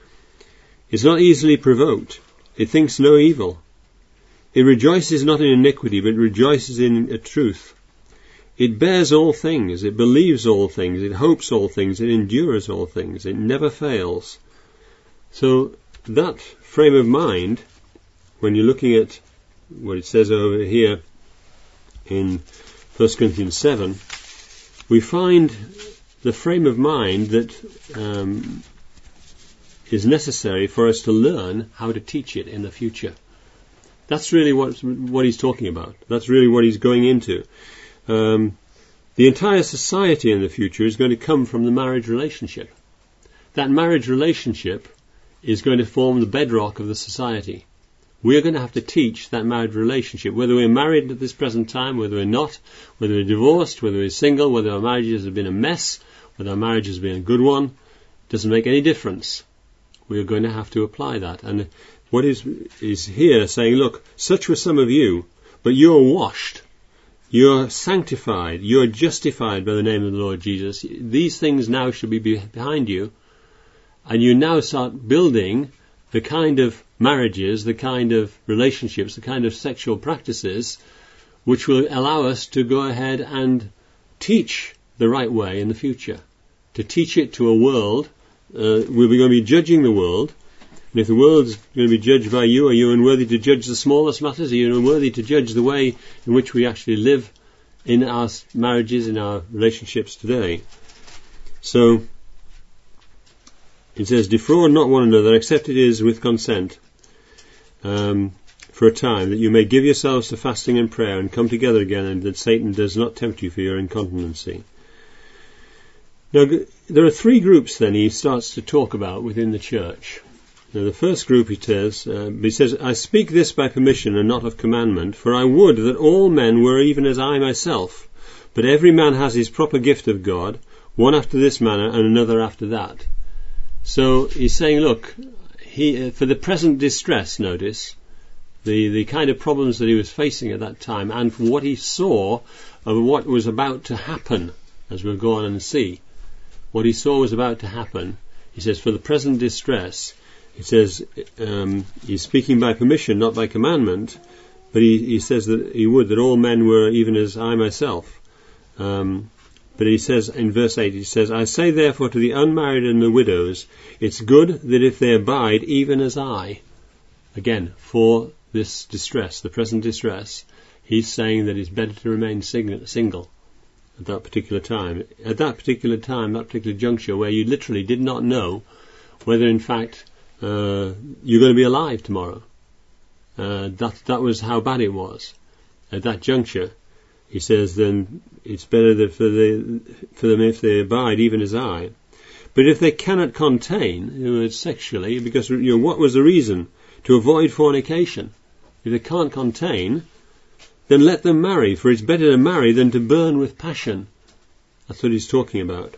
Speaker 1: It's not easily provoked. It thinks no evil. It rejoices not in iniquity, but rejoices in a truth. It bears all things, it believes all things, it hopes all things, it endures all things, it never fails. So that frame of mind, when you're looking at what it says over here in First Corinthians seven, we find the frame of mind that um, is necessary for us to learn how to teach it in the future. That's really what what he's talking about. That's really what he's going into. Um, the entire society in the future is going to come from the marriage relationship. That marriage relationship is going to form the bedrock of the society. We're going to have to teach that marriage relationship, whether we're married at this present time, whether we're not, whether we're divorced, whether we're single, whether our marriages have been a mess, whether our marriage has been a good one. Doesn't make any difference. We are going to have to apply that. And what is is here saying, look, such were some of you, but you're washed, you're sanctified, you're justified by the name of the Lord Jesus. These things now should be behind you, and you now start building the kind of marriages, the kind of relationships, the kind of sexual practices which will allow us to go ahead and teach the right way in the future, to teach it to a world. Uh, we're going to be judging the world. And if the world's going to be judged by you, are you unworthy to judge the smallest matters? Are you unworthy to judge the way in which we actually live in our marriages, in our relationships today? So, it says, defraud not one another, except it is with consent, um, for a time, that you may give yourselves to fasting and prayer, and come together again, and that Satan does not tempt you for your incontinency. Now, there are three groups then he starts to talk about within the church. Now, the first group, he says, uh, he says, I speak this by permission and not of commandment, for I would that all men were even as I myself. But every man has his proper gift of God, one after this manner and another after that. So he's saying, look, he, uh, for the present distress, notice, the, the kind of problems that he was facing at that time, and for what he saw of what was about to happen, as we'll go on and see, what he saw was about to happen. He says, for the present distress, he says, um, he's speaking by permission, not by commandment, but he, he says that he would that all men were even as I myself. Um, but he says in verse eight, he says, I say therefore to the unmarried and the widows, it's good that if they abide even as I. Again, for this distress, the present distress, he's saying that it's better to remain sing- single at that particular time. At that particular time, that particular juncture, where you literally did not know whether in fact Uh, you're going to be alive tomorrow. Uh, that that was how bad it was. At that juncture, he says, then it's better that for the for them if they abide, even as I. But if they cannot contain, you know, sexually, because you know what was the reason to avoid fornication? If they can't contain, then let them marry, for it's better to marry than to burn with passion. That's what he's talking about.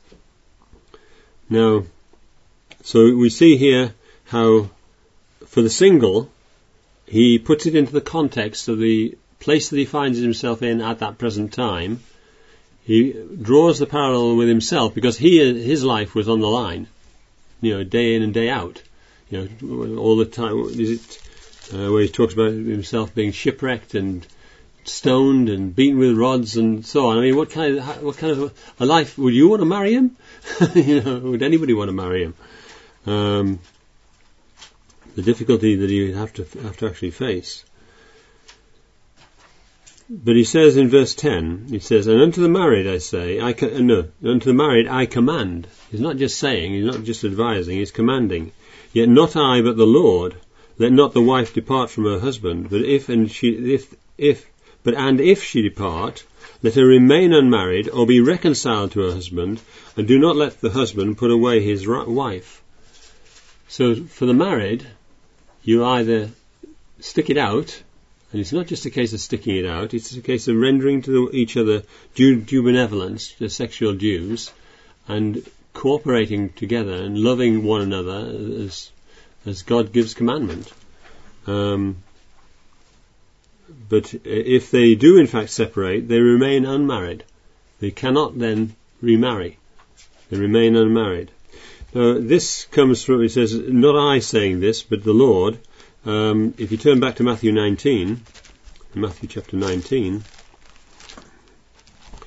Speaker 1: Now, so we see here how, for the single, he puts it into the context of the place that he finds himself in at that present time. He draws the parallel with himself because he, his life was on the line, you know, day in and day out, you know, all the time. Is it uh, where he talks about himself being shipwrecked and stoned and beaten with rods and so on? I mean, what kind of what kind of a life would you want to marry him? You know, would anybody want to marry him? Um, the difficulty that he would have to have to actually face. But he says in verse ten, he says, and unto the married I say, I can, uh, no, unto the married I command. He's not just saying, he's not just advising, he's commanding. Yet not I, but the Lord. Let not the wife depart from her husband, but if and she, if, if, but and if she depart, let her remain unmarried, or be reconciled to her husband, and do not let the husband put away his wife. So for the married, you either stick it out, and it's not just a case of sticking it out, it's a case of rendering to each other due, due benevolence, the sexual dues, and cooperating together and loving one another as as God gives commandment. Um, but if they do in fact separate, they remain unmarried. They cannot then remarry. They remain unmarried. Uh, this comes from, it says, not I saying this, but the Lord. Um, if you turn back to Matthew nineteen, Matthew chapter nineteen,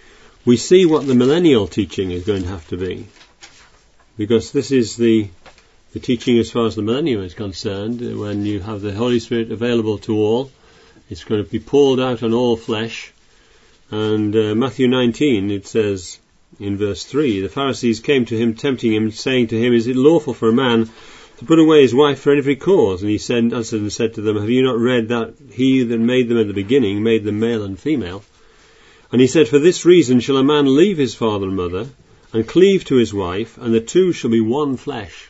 Speaker 1: we see what the millennial teaching is going to have to be. Because this is the, the teaching as far as the millennium is concerned. When you have the Holy Spirit available to all, it's going to be poured out on all flesh. And uh, Matthew nineteen, it says in verse three, the Pharisees came to him, tempting him, saying to him, is it lawful for a man to put away his wife for every cause? And he said, answered and said to them, have you not read that he that made them at the beginning made them male and female? And he said, for this reason shall a man leave his father and mother, and cleave to his wife, and the two shall be one flesh.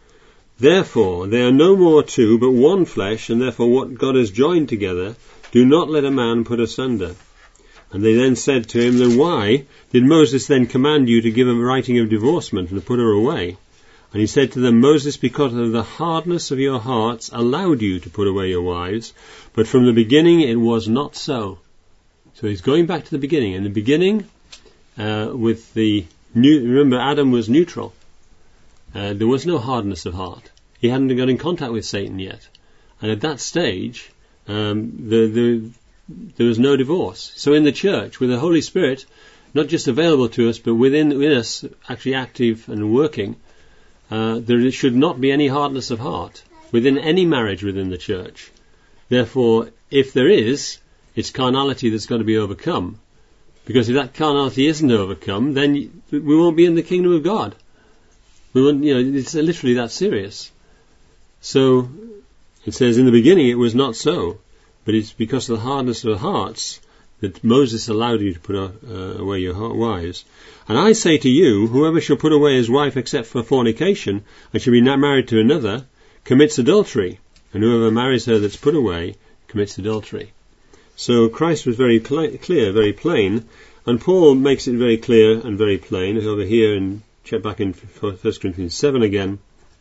Speaker 1: Therefore they are no more two, but one flesh, and therefore what God has joined together, do not let a man put asunder. And they then said to him, then why did Moses then command you to give a writing of divorcement and to put her away? And he said to them, Moses, because of the hardness of your hearts, allowed you to put away your wives, but from the beginning it was not so. So he's going back to the beginning. In the beginning, uh, with the new, remember Adam was neutral. Uh, there was no hardness of heart. He hadn't got in contact with Satan yet. And at that stage, um, the, the, there was no divorce. So in the church, with the Holy Spirit, not just available to us, but within, within us, actually active and working, uh, there should not be any hardness of heart within any marriage within the church. Therefore, if there is, it's carnality that's got to be overcome. Because if that carnality isn't overcome, then we won't be in the kingdom of God. We won't, you know, it's literally that serious. So, it says, in the beginning it was not so, but it's because of the hardness of the hearts that Moses allowed you to put uh, away your wives. And I say to you, whoever shall put away his wife except for fornication, and shall be married to another, commits adultery. And whoever marries her that's put away, commits adultery. So Christ was very cl- clear, very plain, and Paul makes it very clear and very plain over here in check back in First Corinthians seven again,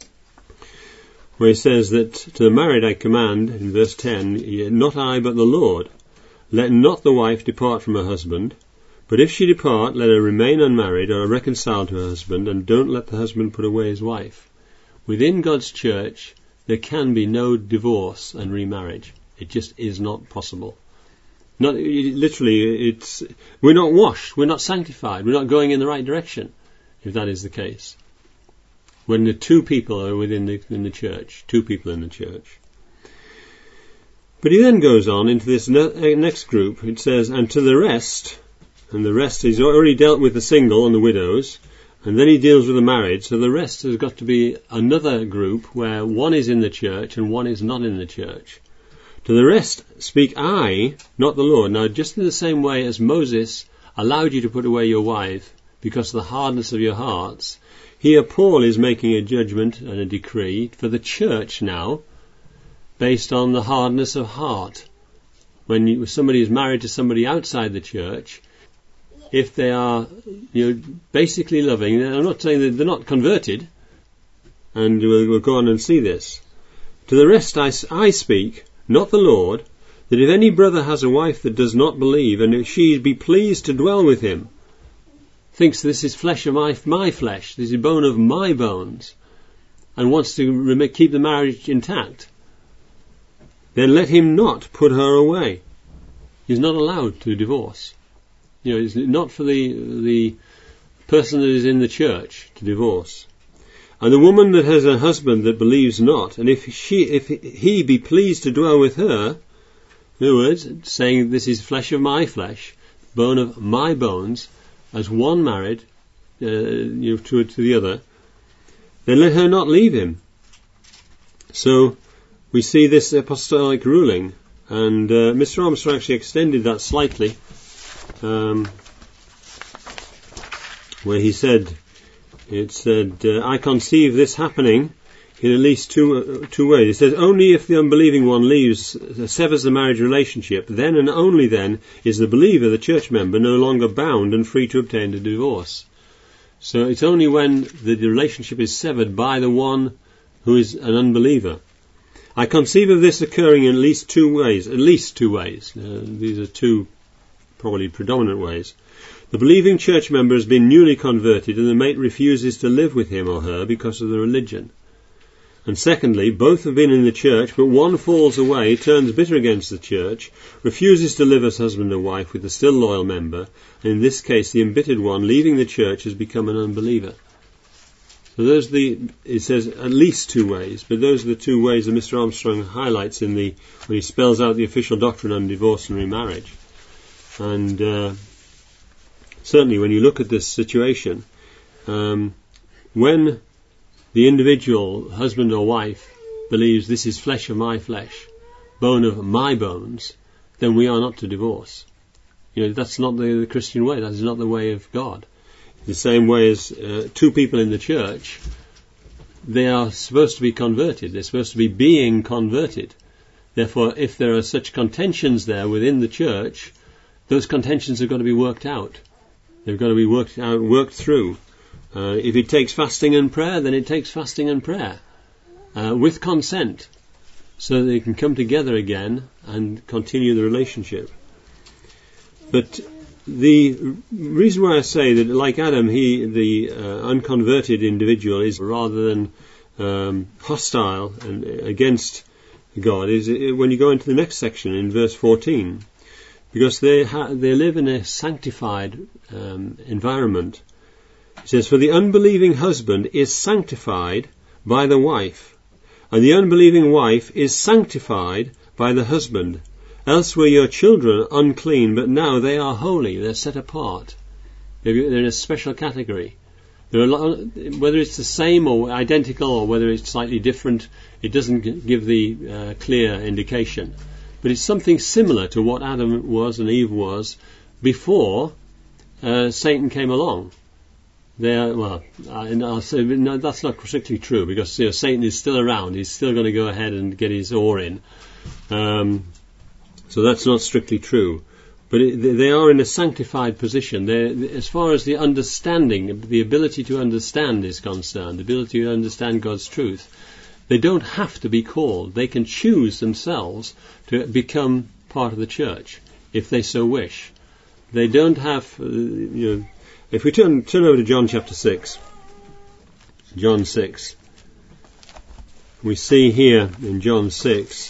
Speaker 1: where he says that to the married I command, in verse ten, not I but the Lord, let not the wife depart from her husband, but if she depart, let her remain unmarried or reconciled to her husband, and don't let the husband put away his wife. Within God's church, there can be no divorce and remarriage. It just is not possible. Not literally, it's we're not washed, we're not sanctified, we're not going in the right direction, if that is the case. When the two people are within the, in the church, two people in the church. But he then goes on into this ne- next group. It says, and to the rest, and the rest, he's already dealt with the single and the widows, and then he deals with the married, so the rest has got to be another group where one is in the church and one is not in the church. To the rest speak I, not the Lord. Now, just in the same way as Moses allowed you to put away your wife because of the hardness of your hearts, here Paul is making a judgment and a decree for the church now based on the hardness of heart. When you, somebody is married to somebody outside the church, if they are, you know, basically loving, I'm not saying that they're not converted, and we'll, we'll go on and see this. To the rest I, I speak, not the Lord, that if any brother has a wife that does not believe, and if she be pleased to dwell with him, thinks this is flesh of my, my flesh, this is bone of my bones, and wants to rem- keep the marriage intact, then let him not put her away. He's not allowed to divorce. You know, it's not for the the person that is in the church to divorce. And the woman that has a husband that believes not, and if she, if he be pleased to dwell with her, in other words, saying this is flesh of my flesh, bone of my bones, as one married, uh, you know, to to the other, then let her not leave him. So we see this apostolic ruling, and uh, Mister Armstrong actually extended that slightly, um, where he said, it said, uh, I conceive this happening in at least two uh, two ways. It says, only if the unbelieving one leaves, uh, severs the marriage relationship, then and only then is the believer, the church member, no longer bound and free to obtain a divorce. So it's only when the, the relationship is severed by the one who is an unbeliever. I conceive of this occurring in at least two ways, at least two ways. Uh, these are two probably predominant ways. The believing church member has been newly converted and the mate refuses to live with him or her because of the religion. And secondly, both have been in the church, but one falls away, turns bitter against the church, refuses to live as husband and wife with the still loyal member, and in this case the embittered one, leaving the church, has become an unbeliever. So those are the, it says at least two ways, but those are the two ways that Mister Armstrong highlights in the, when he spells out the official doctrine on divorce and remarriage. And uh, certainly when you look at this situation, um, when the individual husband or wife believes this is flesh of my flesh, bone of my bones, then we are not to divorce. You know, that's not the, the Christian way. That is not the way of God. The same way as uh, two people in the church, they are supposed to be converted. They're supposed to be being converted. Therefore, if there are such contentions there within the church, those contentions have got to be worked out. They've got to be worked out, worked through. Uh, if it takes fasting and prayer, then it takes fasting and prayer uh, with consent, so that they can come together again and continue the relationship. But the reason why I say that, like Adam, he, the uh, unconverted individual, is rather than um, hostile and against God, is when you go into the next section in verse fourteen, because they ha- they live in a sanctified um, environment. It says, "For the unbelieving husband is sanctified by the wife, and the unbelieving wife is sanctified by the husband. Else were your children unclean, but now they are holy." They're set apart. They're, they're in a special category. There are a lot, whether it's the same or identical, or whether it's slightly different, it doesn't give the uh, clear indication. But it's something similar to what Adam was and Eve was before uh, Satan came along. There, well, and I'll say no, that's not strictly true, because you know, Satan is still around. He's still going to go ahead and get his oar in. Um, so that's not strictly true. But it, they are in a sanctified position. They're, as far as the understanding, the ability to understand is concerned, the ability to understand God's truth, they don't have to be called. They can choose themselves to become part of the church if they so wish. They don't have, uh, you know. If we turn turn over to John chapter six, John six, we see here in John six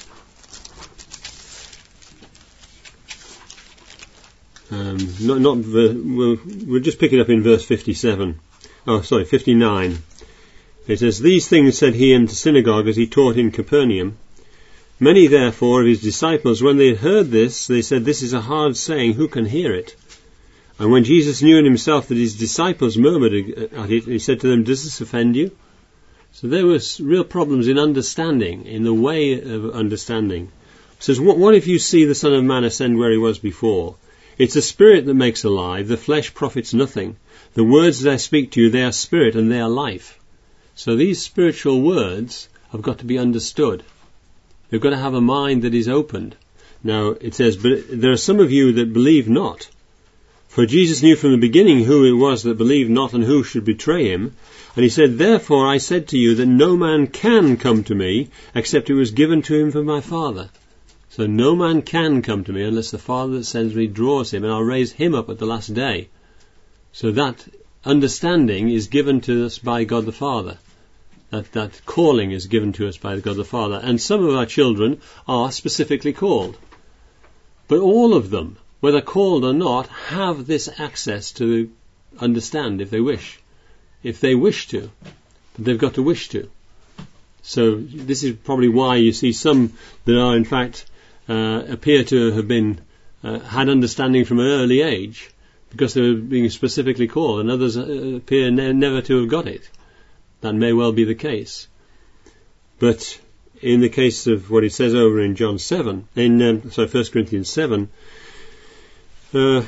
Speaker 1: um, not not we'll, we'll just pick it up in verse fifty-seven. Oh, sorry, fifty-nine. It says, "These things said he in the synagogue as he taught in Capernaum. Many therefore of his disciples, when they had heard this, they said, This is a hard saying, who can hear it? And when Jesus knew in himself that his disciples murmured at it, he said to them, Does this offend you?" So there was real problems in understanding, in the way of understanding. It says, what, what if you see the Son of Man ascend where he was before? It's the Spirit that makes alive, the flesh profits nothing. The words that I speak to you, they are spirit and they are life. So these spiritual words have got to be understood. They've got to have a mind that is opened. Now it says, but there are some of you that believe not. For Jesus knew from the beginning who it was that believed not and who should betray him. And he said, Therefore I said to you that no man can come to me except it was given to him from my Father. So no man can come to me unless the Father that sends me draws him, and I'll raise him up at the last day. So that understanding is given to us by God the Father. That, that calling is given to us by God the Father. And some of our children are specifically called. But all of them, whether called or not, have this access to understand if they wish. If they wish to. But they've got to wish to. So this is probably why you see some that are in fact uh, appear to have been uh, had understanding from an early age, because they were being specifically called, and others uh, appear ne- never to have got it. That may well be the case. But in the case of what it says over in John seven, in um, sorry, First Corinthians seven, uh,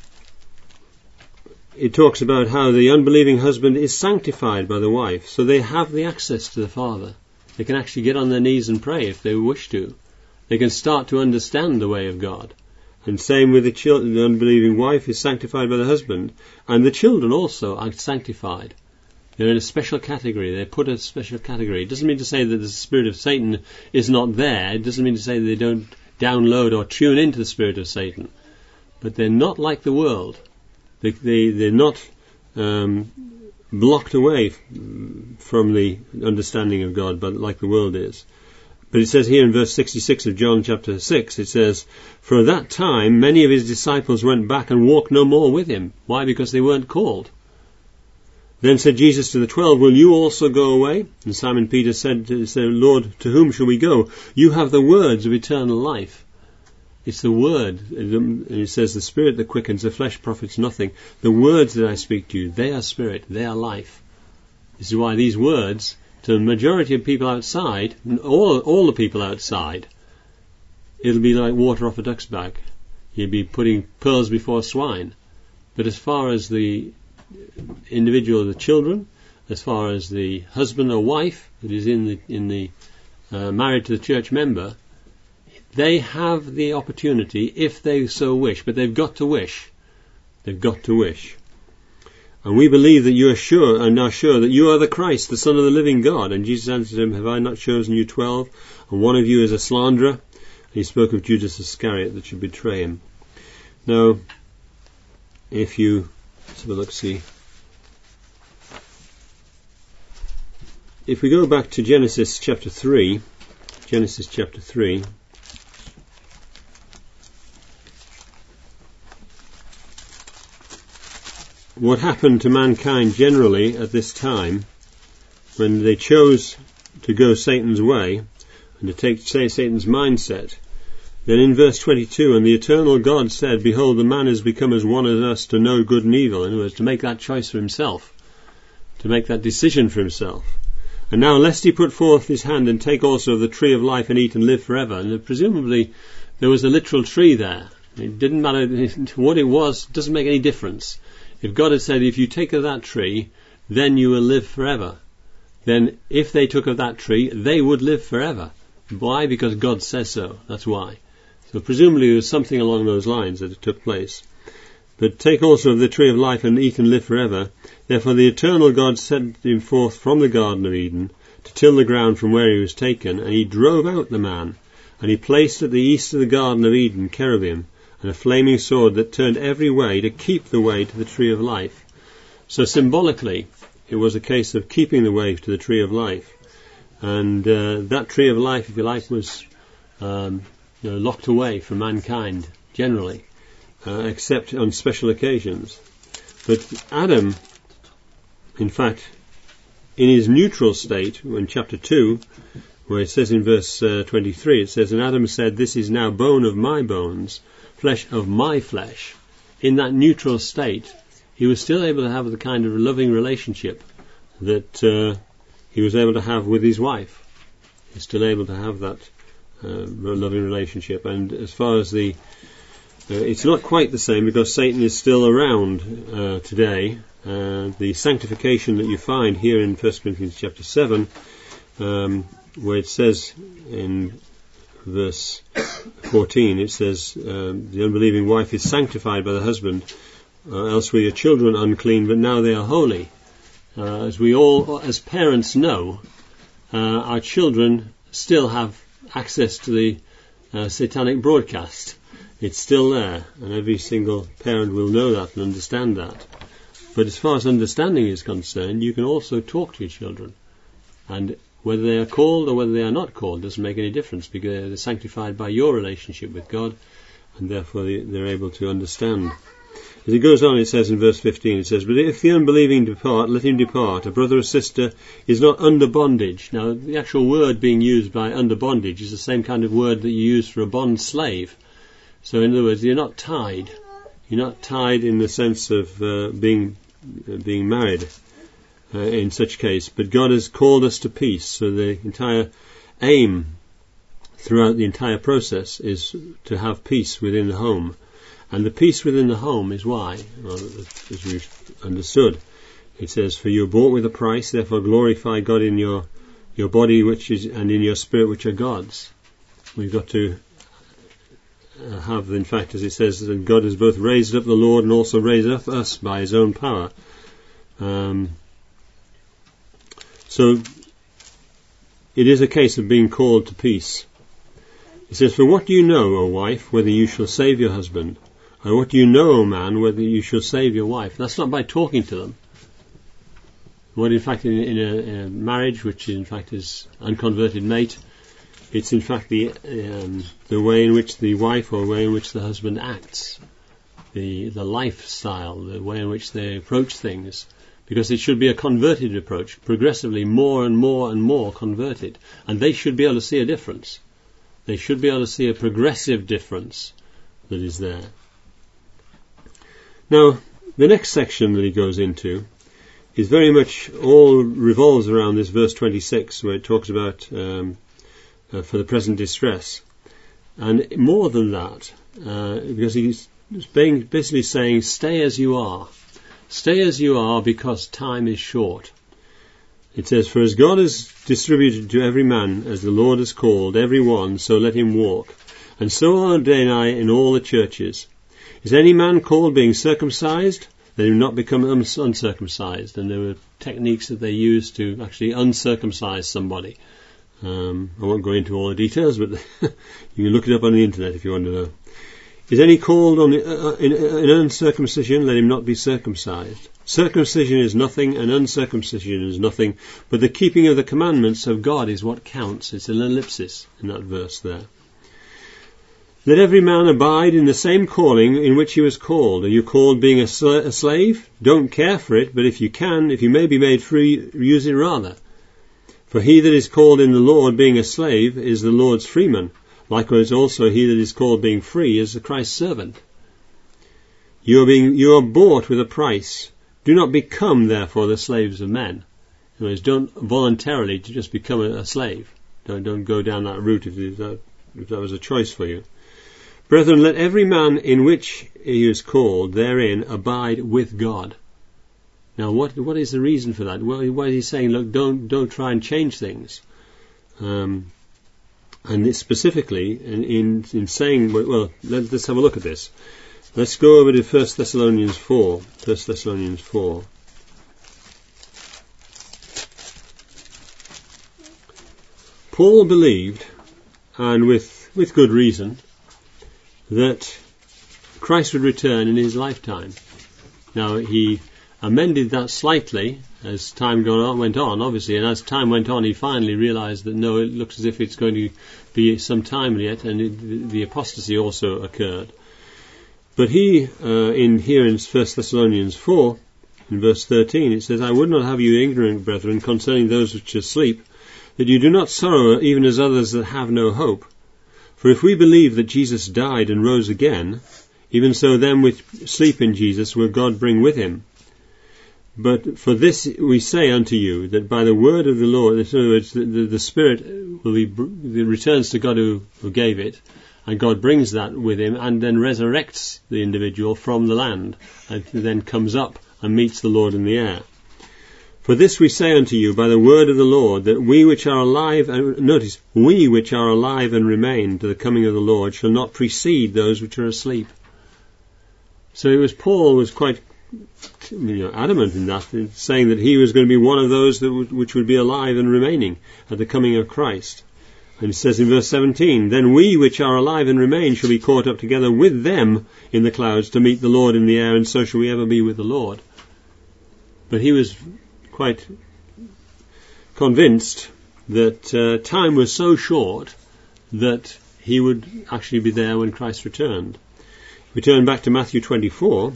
Speaker 1: it talks about how the unbelieving husband is sanctified by the wife, so they have the access to the Father. They can actually get on their knees and pray if they wish to. They can start to understand the way of God. And same with the children. The unbelieving wife is sanctified by the husband, and the children also are sanctified. They're in a special category. They're put in a special category. It doesn't mean to say that the spirit of Satan is not there. It doesn't mean to say that they don't download or tune into the spirit of Satan. But they're not like the world. They, they, they're not um, blocked away f- from the understanding of God, but like the world is. But it says here in verse sixty-six of John chapter six, it says, "For at that time many of his disciples went back and walked no more with him." Why? Because they weren't called. Then said Jesus to the twelve, "Will you also go away?" And Simon Peter said, said, "Lord, to whom shall we go? You have the words of eternal life." It's the word. It says, "The spirit that quickens, the flesh profits nothing." The words that I speak to you, they are spirit, they are life. This is why these words, to the majority of people outside, all, all the people outside, it'll be like water off a duck's back. You'll be putting pearls before swine. But as far as the individual, the children, as far as the husband or wife that is in the in the uh, married to the church member, they have the opportunity if they so wish, but they've got to wish. They've got to wish. And we believe that you are sure and are sure that you are the Christ, the Son of the living God. And Jesus answered him, "Have I not chosen you twelve? And one of you is a slanderer?" And he spoke of Judas Iscariot that should betray him. Now, if you let's have a look, see. If we go back to Genesis chapter three, Genesis chapter three, what happened to mankind generally at this time, when they chose to go Satan's way and to take say Satan's mindset, then in verse twenty-two, "And the eternal God said, Behold, the man is become as one of us to know good and evil." In other words, to make that choice for himself, to make that decision for himself. "And now, lest he put forth his hand and take also of the tree of life and eat and live forever." And presumably there was a literal tree there. It didn't matter what it was, it doesn't make any difference. If God had said, "If you take of that tree, then you will live forever," then if they took of that tree, they would live forever. Why? Because God says so. That's why. So presumably there was something along those lines that it took place. "But take also of the tree of life and eat and live forever. Therefore the eternal God sent him forth from the Garden of Eden to till the ground from where he was taken, and he drove out the man. And he placed at the east of the Garden of Eden cherubim, and a flaming sword that turned every way to keep the way to the tree of life." So symbolically, it was a case of keeping the way to the tree of life. And uh, that tree of life, if you like, was um, you know, locked away from mankind generally, uh, except on special occasions. But Adam, in fact, in his neutral state, in chapter two, where it says in verse uh, twenty-three, it says, "And Adam said, This is now bone of my bones, flesh of my flesh." In that neutral state, he was still able to have the kind of loving relationship that uh, he was able to have with his wife. He's still able to have that uh, loving relationship. And as far as the uh, it's not quite the same, because Satan is still around uh, today. Uh, the sanctification that you find here in First Corinthians chapter seven, um, where it says in verse fourteen, it says, um, "The unbelieving wife is sanctified by the husband, uh, else were your children unclean, but now they are holy." Uh, as we all, as parents know, uh, our children still have access to the uh, satanic broadcast. It's still there, and every single parent will know that and understand that. But as far as understanding is concerned, you can also talk to your children, and whether they are called or whether they are not called doesn't make any difference, because they're sanctified by your relationship with God, and therefore they're able to understand. As it goes on, it says in verse fifteen, it says, "But if the unbelieving depart, let him depart. A brother or sister is not under bondage." Now, the actual word being used by under bondage is the same kind of word that you use for a bond slave. So in other words, you're not tied. You're not tied in the sense of uh, being uh, being married uh, in such case. But God has called us to peace. So the entire aim throughout the entire process is to have peace within the home. And the peace within the home is why, well, as we've understood, it says, "For you are bought with a price, therefore glorify God in your your body which is and in your spirit which are God's." We've got to uh, have, in fact, as it says, that God has both raised up the Lord and also raised up us by his own power. Um, so it is a case of being called to peace. It says, "For what do you know, O wife, whether you shall save your husband? And what do you know, O man, whether you shall save your wife?" That's not by talking to them. What in fact in, in, a, in a marriage, which in fact is unconverted mate, it's in fact the um, the way in which the wife or way in which the husband acts, the the lifestyle, the way in which they approach things, because it should be a converted approach, progressively more and more and more converted, and they should be able to see a difference. They should be able to see a progressive difference that is there. Now, the next section that he goes into is very much all revolves around this verse twenty-six, where it talks about um, uh, for the present distress. And more than that, uh, because he's being basically saying, stay as you are. Stay as you are, because time is short. It says, for as God has distributed to every man, as the Lord has called every one, so let him walk. And so ordain I in all the churches. Is any man called being circumcised? Let him not become uncircumcised. And there were techniques that they used to actually uncircumcise somebody. Um, I won't go into all the details, but you can look it up on the internet if you want to know. Is any called on the, uh, in, in uncircumcision? Let him not be circumcised. Circumcision is nothing, and uncircumcision is nothing, but the keeping of the commandments of God is what counts. It's an ellipsis in that verse there. Let every man abide in the same calling in which he was called. Are you called being a, sl- a slave? Don't care for it, but if you can, if you may be made free, use it rather. For he that is called in the Lord being a slave is the Lord's freeman. Likewise also he that is called being free is the Christ's servant. You are being, you are bought with a price. Do not become, therefore, the slaves of men. In other words, don't voluntarily to just become a, a slave. Don't, don't go down that route if that, if that was a choice for you. Brethren, let every man in which he is called therein abide with God. Now, what what is the reason for that? Well, why is he saying, look, don't don't try and change things? Um, and it's specifically in, in in saying, well, let's, let's have a look at this. Let's go over to First Thessalonians four. First Thessalonians four. Paul believed, and with with good reason, that Christ would return in his lifetime. Now, he amended that slightly as time gone on, went on, obviously, and as time went on, he finally realized that no, it looks as if it's going to be some time yet, and it, the apostasy also occurred. But he, uh, in here in First Thessalonians four, in verse thirteen, it says, I would not have you ignorant, brethren, concerning those which are asleep, that you do not sorrow even as others that have no hope. For if we believe that Jesus died and rose again, even so them which sleep in Jesus will God bring with him. But for this we say unto you, that by the word of the Lord, in other words, the, the, the Spirit will be, the returns to God who, who gave it, and God brings that with him, and then resurrects the individual from the land, and then comes up and meets the Lord in the air. For this we say unto you by the word of the Lord, that we which are alive, and notice, we which are alive and remain to the coming of the Lord shall not precede those which are asleep. So it was Paul was quite you know, adamant in that, in saying that he was going to be one of those that would, which would be alive and remaining at the coming of Christ. And it says in verse seventeen, then we which are alive and remain shall be caught up together with them in the clouds to meet the Lord in the air, and so shall we ever be with the Lord. But he was quite convinced that uh, time was so short that he would actually be there when Christ returned. We turn back to Matthew twenty-four,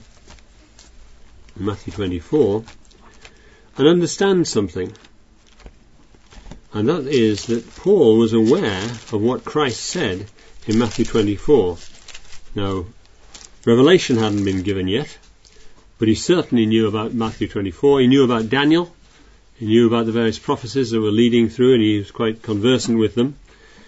Speaker 1: Matthew twenty-four, and understand something. And that is that Paul was aware of what Christ said in Matthew twenty-four. Now, revelation hadn't been given yet, but he certainly knew about Matthew twenty-four. He knew about Daniel. He knew about the various prophecies that were leading through, and he was quite conversant with them.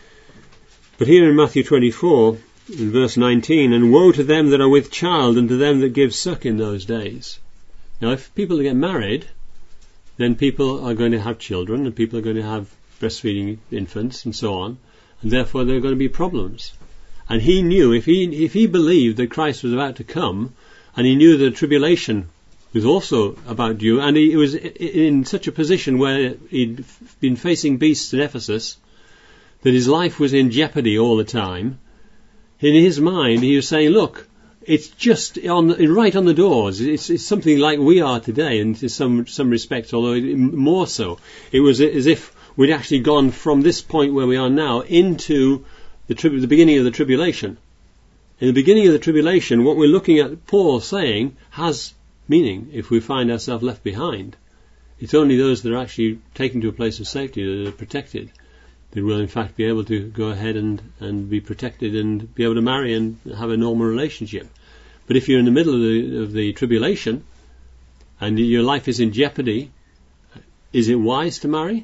Speaker 1: But here in Matthew twenty-four, in verse nineteen, and woe to them that are with child, and to them that give suck in those days. Now, if people get married, then people are going to have children, and people are going to have breastfeeding infants, and so on, and therefore there are going to be problems. And he knew, if he if he believed that Christ was about to come, and he knew that tribulation was also about due, and he was in such a position where he'd been facing beasts in Ephesus, that his life was in jeopardy all the time, in his mind he was saying, look, it's just on right on the doors. It's, it's something like we are today, in some some respects, although it, more so. It was as if we'd actually gone from this point where we are now into the, tri- the beginning of the tribulation. In the beginning of the tribulation, what we're looking at Paul saying has meaning if we find ourselves left behind. It's only those that are actually taken to a place of safety, that are protected, that will in fact be able to go ahead and, and be protected and be able to marry and have a normal relationship. But if you're in the middle of the, of the tribulation and your life is in jeopardy, is it wise to marry?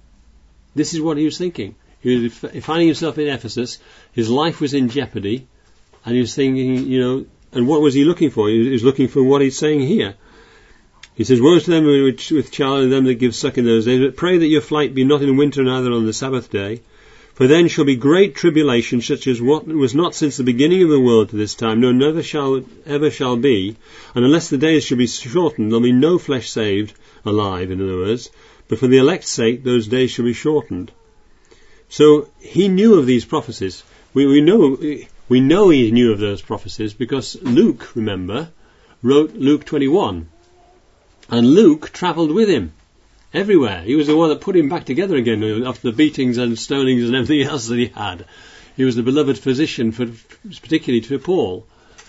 Speaker 1: This is what he was thinking. He was finding himself in Ephesus, his life was in jeopardy, and he was thinking, you know, and what was he looking for? He was looking for what he's saying here. He says, woe to them which with child and them that give suck in those days, but pray that your flight be not in winter, neither on the Sabbath day. For then shall be great tribulation, such as what was not since the beginning of the world to this time, no, never shall ever shall be. And unless the days shall be shortened, there'll be no flesh saved alive, in other words. But for the elect's sake, those days shall be shortened. So he knew of these prophecies. We, we know we know he knew of those prophecies because Luke, remember, wrote Luke twenty-one. And Luke travelled with him everywhere. He was the one that put him back together again after the beatings and stonings and everything else that he had. He was the beloved physician, for, particularly to Paul.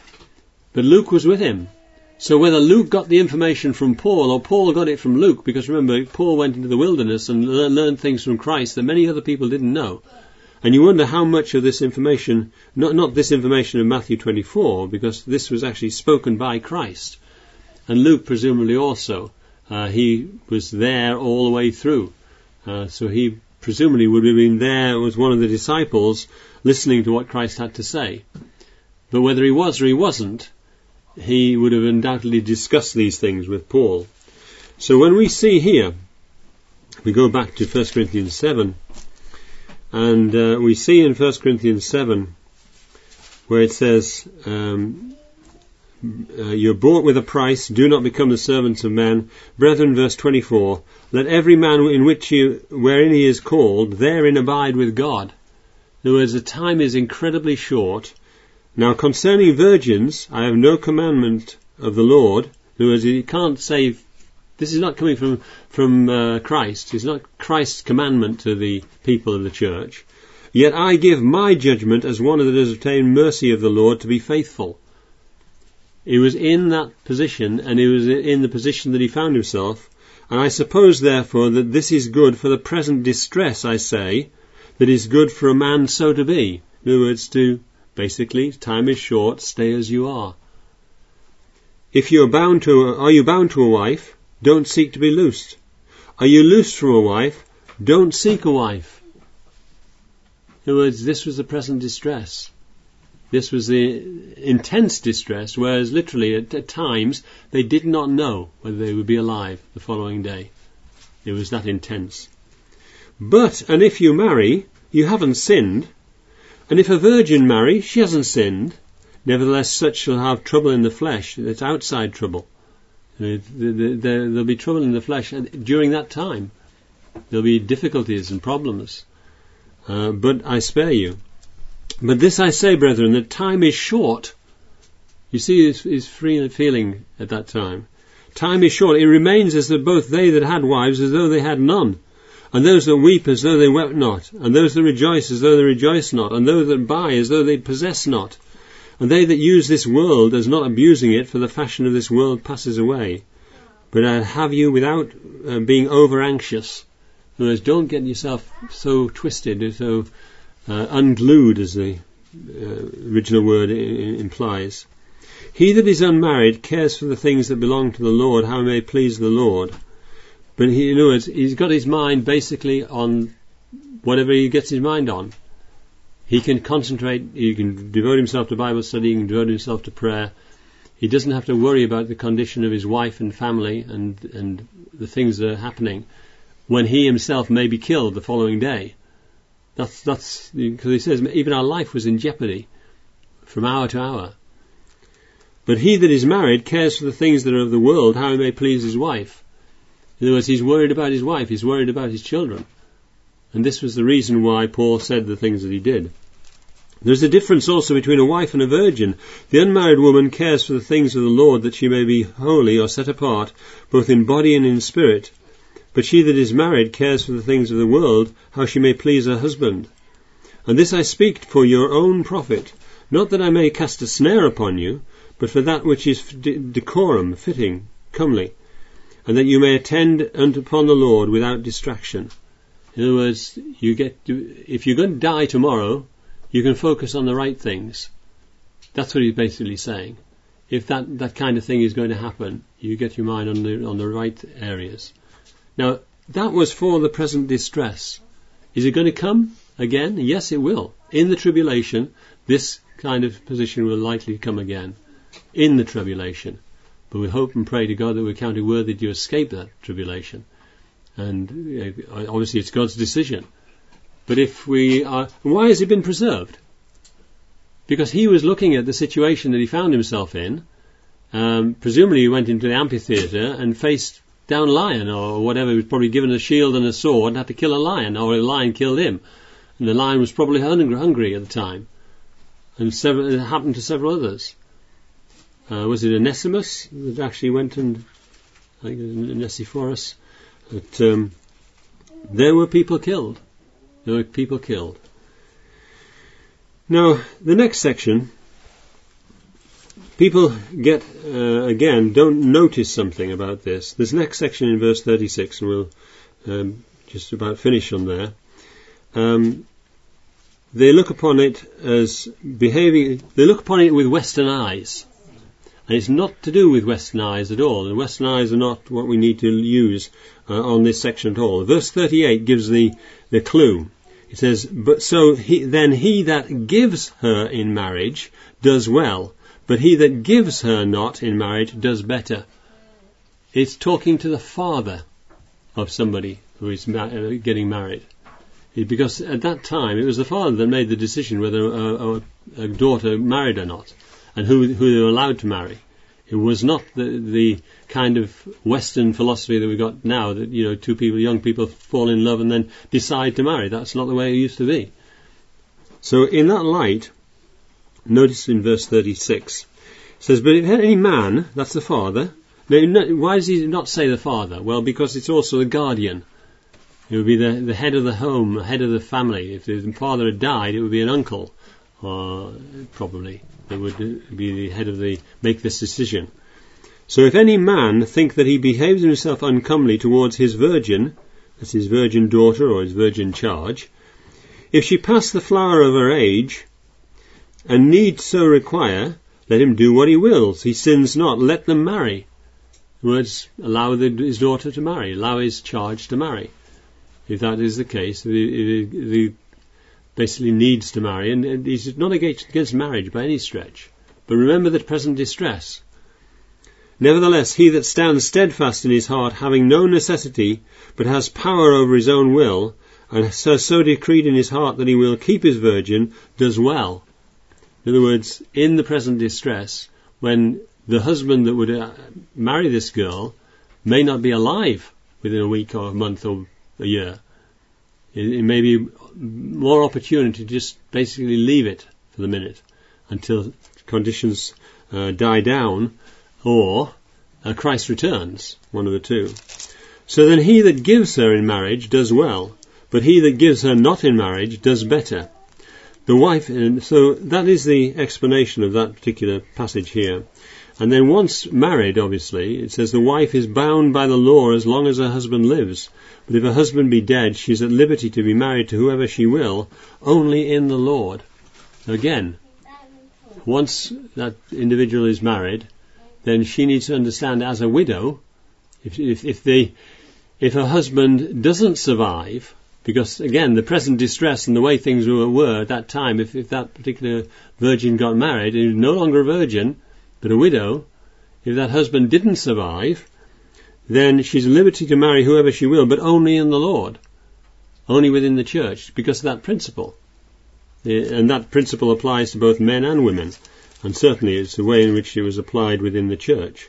Speaker 1: But Luke was with him. So whether Luke got the information from Paul or Paul got it from Luke, because remember, Paul went into the wilderness and learned things from Christ that many other people didn't know. And you wonder how much of this information, not, not this information in Matthew twenty-four, because this was actually spoken by Christ. And Luke presumably also, uh, he was there all the way through. Uh, so he presumably would have been there as one of the disciples listening to what Christ had to say. But whether he was or he wasn't, he would have undoubtedly discussed these things with Paul. So when we see here, we go back to First Corinthians seven, and uh, we see in First Corinthians seven where it says, um, Uh, you're bought with a price, do not become the servants of men. Brethren, verse twenty-four, let every man in which you, wherein he is called, therein abide with God. In other words, the time is incredibly short. Now concerning virgins, I have no commandment of the Lord. In other words, you can't say, this is not coming from, from uh, Christ. It's not Christ's commandment to the people of the church. Yet I give my judgment as one that has obtained mercy of the Lord to be faithful. He was in that position, and he was in the position that he found himself, and I suppose therefore that this is good for the present distress, I say, that is good for a man so to be. In other words, to, basically, time is short, stay as you are. If you are bound to, a, are you bound to a wife? Don't seek to be loosed. Are you loosed from a wife? Don't seek a wife. In other words, this was the present distress. This was the intense distress, whereas literally at, at times they did not know whether they would be alive the following day. It was that intense. But, and if you marry, you haven't sinned. And if a virgin marry, she hasn't sinned. Nevertheless, such shall have trouble in the flesh. It's outside trouble. There'll be trouble in the flesh during that time. There'll be difficulties and problems. Uh, but I spare you. But this I say, brethren, that time is short. You see his, his free feeling at that time. Time is short. It remains as that both they that had wives as though they had none, and those that weep as though they wept not, and those that rejoice as though they rejoice not, and those that buy as though they possess not, and they that use this world as not abusing it, for the fashion of this world passes away. But I have you without uh, being over anxious. In other words, don't get yourself so twisted, so Uh, unglued, as the uh, original word I- implies. He that is unmarried cares for the things that belong to the Lord, how he may please the Lord. But he, in other words, he's got his mind basically on whatever he gets his mind on. He can concentrate, he can devote himself to Bible study, he can devote himself to prayer. He doesn't have to worry about the condition of his wife and family and, and the things that are happening when he himself may be killed the following day. That's, that's, because he says, even our life was in jeopardy from hour to hour. But he that is married cares for the things that are of the world, how he may please his wife. In other words, he's worried about his wife, he's worried about his children. And this was the reason why Paul said the things that he did. There's a difference also between a wife and a virgin. The unmarried woman cares for the things of the Lord, that she may be holy or set apart, both in body and in spirit. But she that is married cares for the things of the world, how she may please her husband. And this I speak for your own profit, not that I may cast a snare upon you, but for that which is decorum, fitting, comely, and that you may attend unto upon the Lord without distraction. In other words, you get to, if you're going to die tomorrow, you can focus on the right things. That's what he's basically saying. If that, that kind of thing is going to happen, you get your mind on the on the right areas. Now, that was for the present distress. Is it going to come again? Yes, it will. In the tribulation, this kind of position will likely come again. In the tribulation. But we hope and pray to God that we're counted worthy to escape that tribulation. And uh, obviously it's God's decision. But if we are... Why has it been preserved? Because he was looking at the situation that he found himself in. Um, presumably he went into the amphitheatre and faced down a lion or whatever. He was probably given a shield and a sword and had to kill a lion, or a lion killed him. And the lion was probably hungry, hungry at the time. And several, it happened to several others. Uh, was it Onesimus that actually went and... I think it was Onesiphorus. That um, there were people killed. There were people killed. Now, the next section, people get, uh, again, don't notice something about this. This next section in verse thirty-six, and we'll um, just about finish on there. Um, they look upon it as behaving, they look upon it with Western eyes. And it's not to do with Western eyes at all. And Western eyes are not what we need to use uh, on this section at all. Verse thirty-eight gives the, the clue. It says, "But so he, then he that gives her in marriage does well, but he that gives her not in marriage does better." It's talking to the father of somebody who is ma- uh, getting married. It, because at that time it was the father that made the decision whether a, a, a daughter married or not, and who, who they were allowed to marry. It was not the, the kind of Western philosophy that we got now, that, you know, two people, young people fall in love and then decide to marry. That's not the way it used to be. So in that light, notice in verse thirty-six, it says, "But if any man," that's the father. Now, why does he not say the father? Well, because it's also the guardian. It would be the, the head of the home, the head of the family. If the father had died, it would be an uncle, or probably. It would be the head of the, make this decision. "So if any man think that he behaves himself uncomely towards his virgin," that's his virgin daughter or his virgin charge, "if she pass the flower of her age, and need so require, let him do what he wills. He sins not. Let them marry." In other words, allow the, his daughter to marry, allow his charge to marry. If that is the case, the, the, the basically needs to marry, and, and he's not against, against marriage by any stretch. But remember the present distress. "Nevertheless, he that stands steadfast in his heart, having no necessity, but has power over his own will, and has so, so decreed in his heart that he will keep his virgin, does well." In other words, in the present distress, when the husband that would uh, marry this girl may not be alive within a week or a month or a year, it, it may be more opportunity to just basically leave it for the minute until conditions uh, die down, or uh, Christ returns, one of the two. "So then he that gives her in marriage does well, but he that gives her not in marriage does better." The wife, and so that is the explanation of that particular passage here. And then once married, obviously, it says the wife is bound by the law as long as her husband lives. But if her husband be dead, she is at liberty to be married to whoever she will, only in the Lord. Again, once that individual is married, then she needs to understand as a widow, if, if, if, they, if her husband doesn't survive, because again, the present distress and the way things were, were at that time, if, if that particular virgin got married, and is no longer a virgin, but a widow, if that husband didn't survive, then she's at liberty to marry whoever she will, but only in the Lord, only within the church, because of that principle. And that principle applies to both men and women, and certainly it's the way in which it was applied within the church.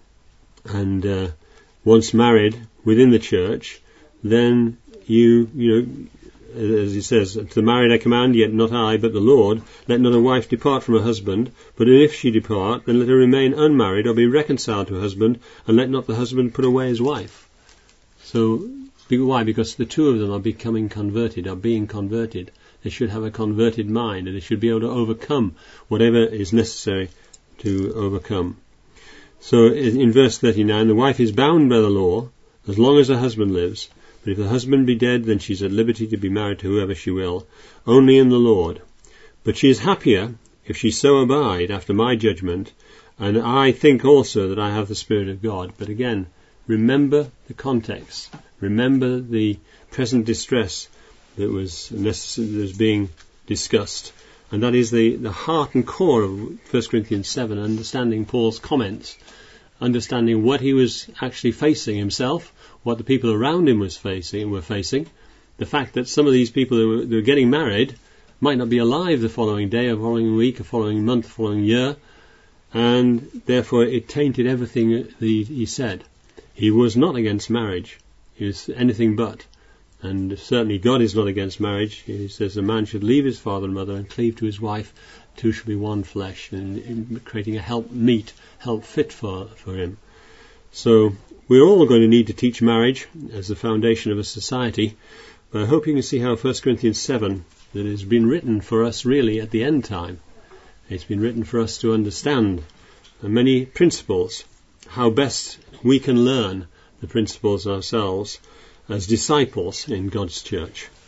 Speaker 1: And uh, once married within the church, then you, you know, as he says, to the married I command, yet not I, but the Lord, let not a wife depart from her husband, but if she depart, then let her remain unmarried, or be reconciled to her husband, and let not the husband put away his wife. So, why? Because the two of them are becoming converted, are being converted. They should have a converted mind, and they should be able to overcome whatever is necessary to overcome. So, in verse thirty-nine, the wife is bound by the law, as long as her husband lives. But if the husband be dead, then she is at liberty to be married to whoever she will, only in the Lord. But she is happier if she so abide after my judgment, and I think also that I have the Spirit of God. But again, remember the context. Remember the present distress that was, necess- that was being discussed. And that is the, the heart and core of First Corinthians seven, understanding Paul's comments, understanding what he was actually facing himself, what the people around him was facing, were facing, the fact that some of these people who were, who were getting married might not be alive the following day, or following week, or following month, or following year, and therefore it tainted everything that he, he said. He was not against marriage. He was anything but. And certainly God is not against marriage. He says a man should leave his father and mother and cleave to his wife. Two shall be one flesh, and, and creating a help meet, help fit for, for him. So we're all going to need to teach marriage as the foundation of a society. But I hope you can see how First Corinthians seven, that has been written for us really at the end time. It's been written for us to understand many principles, how best we can learn the principles ourselves as disciples in God's church.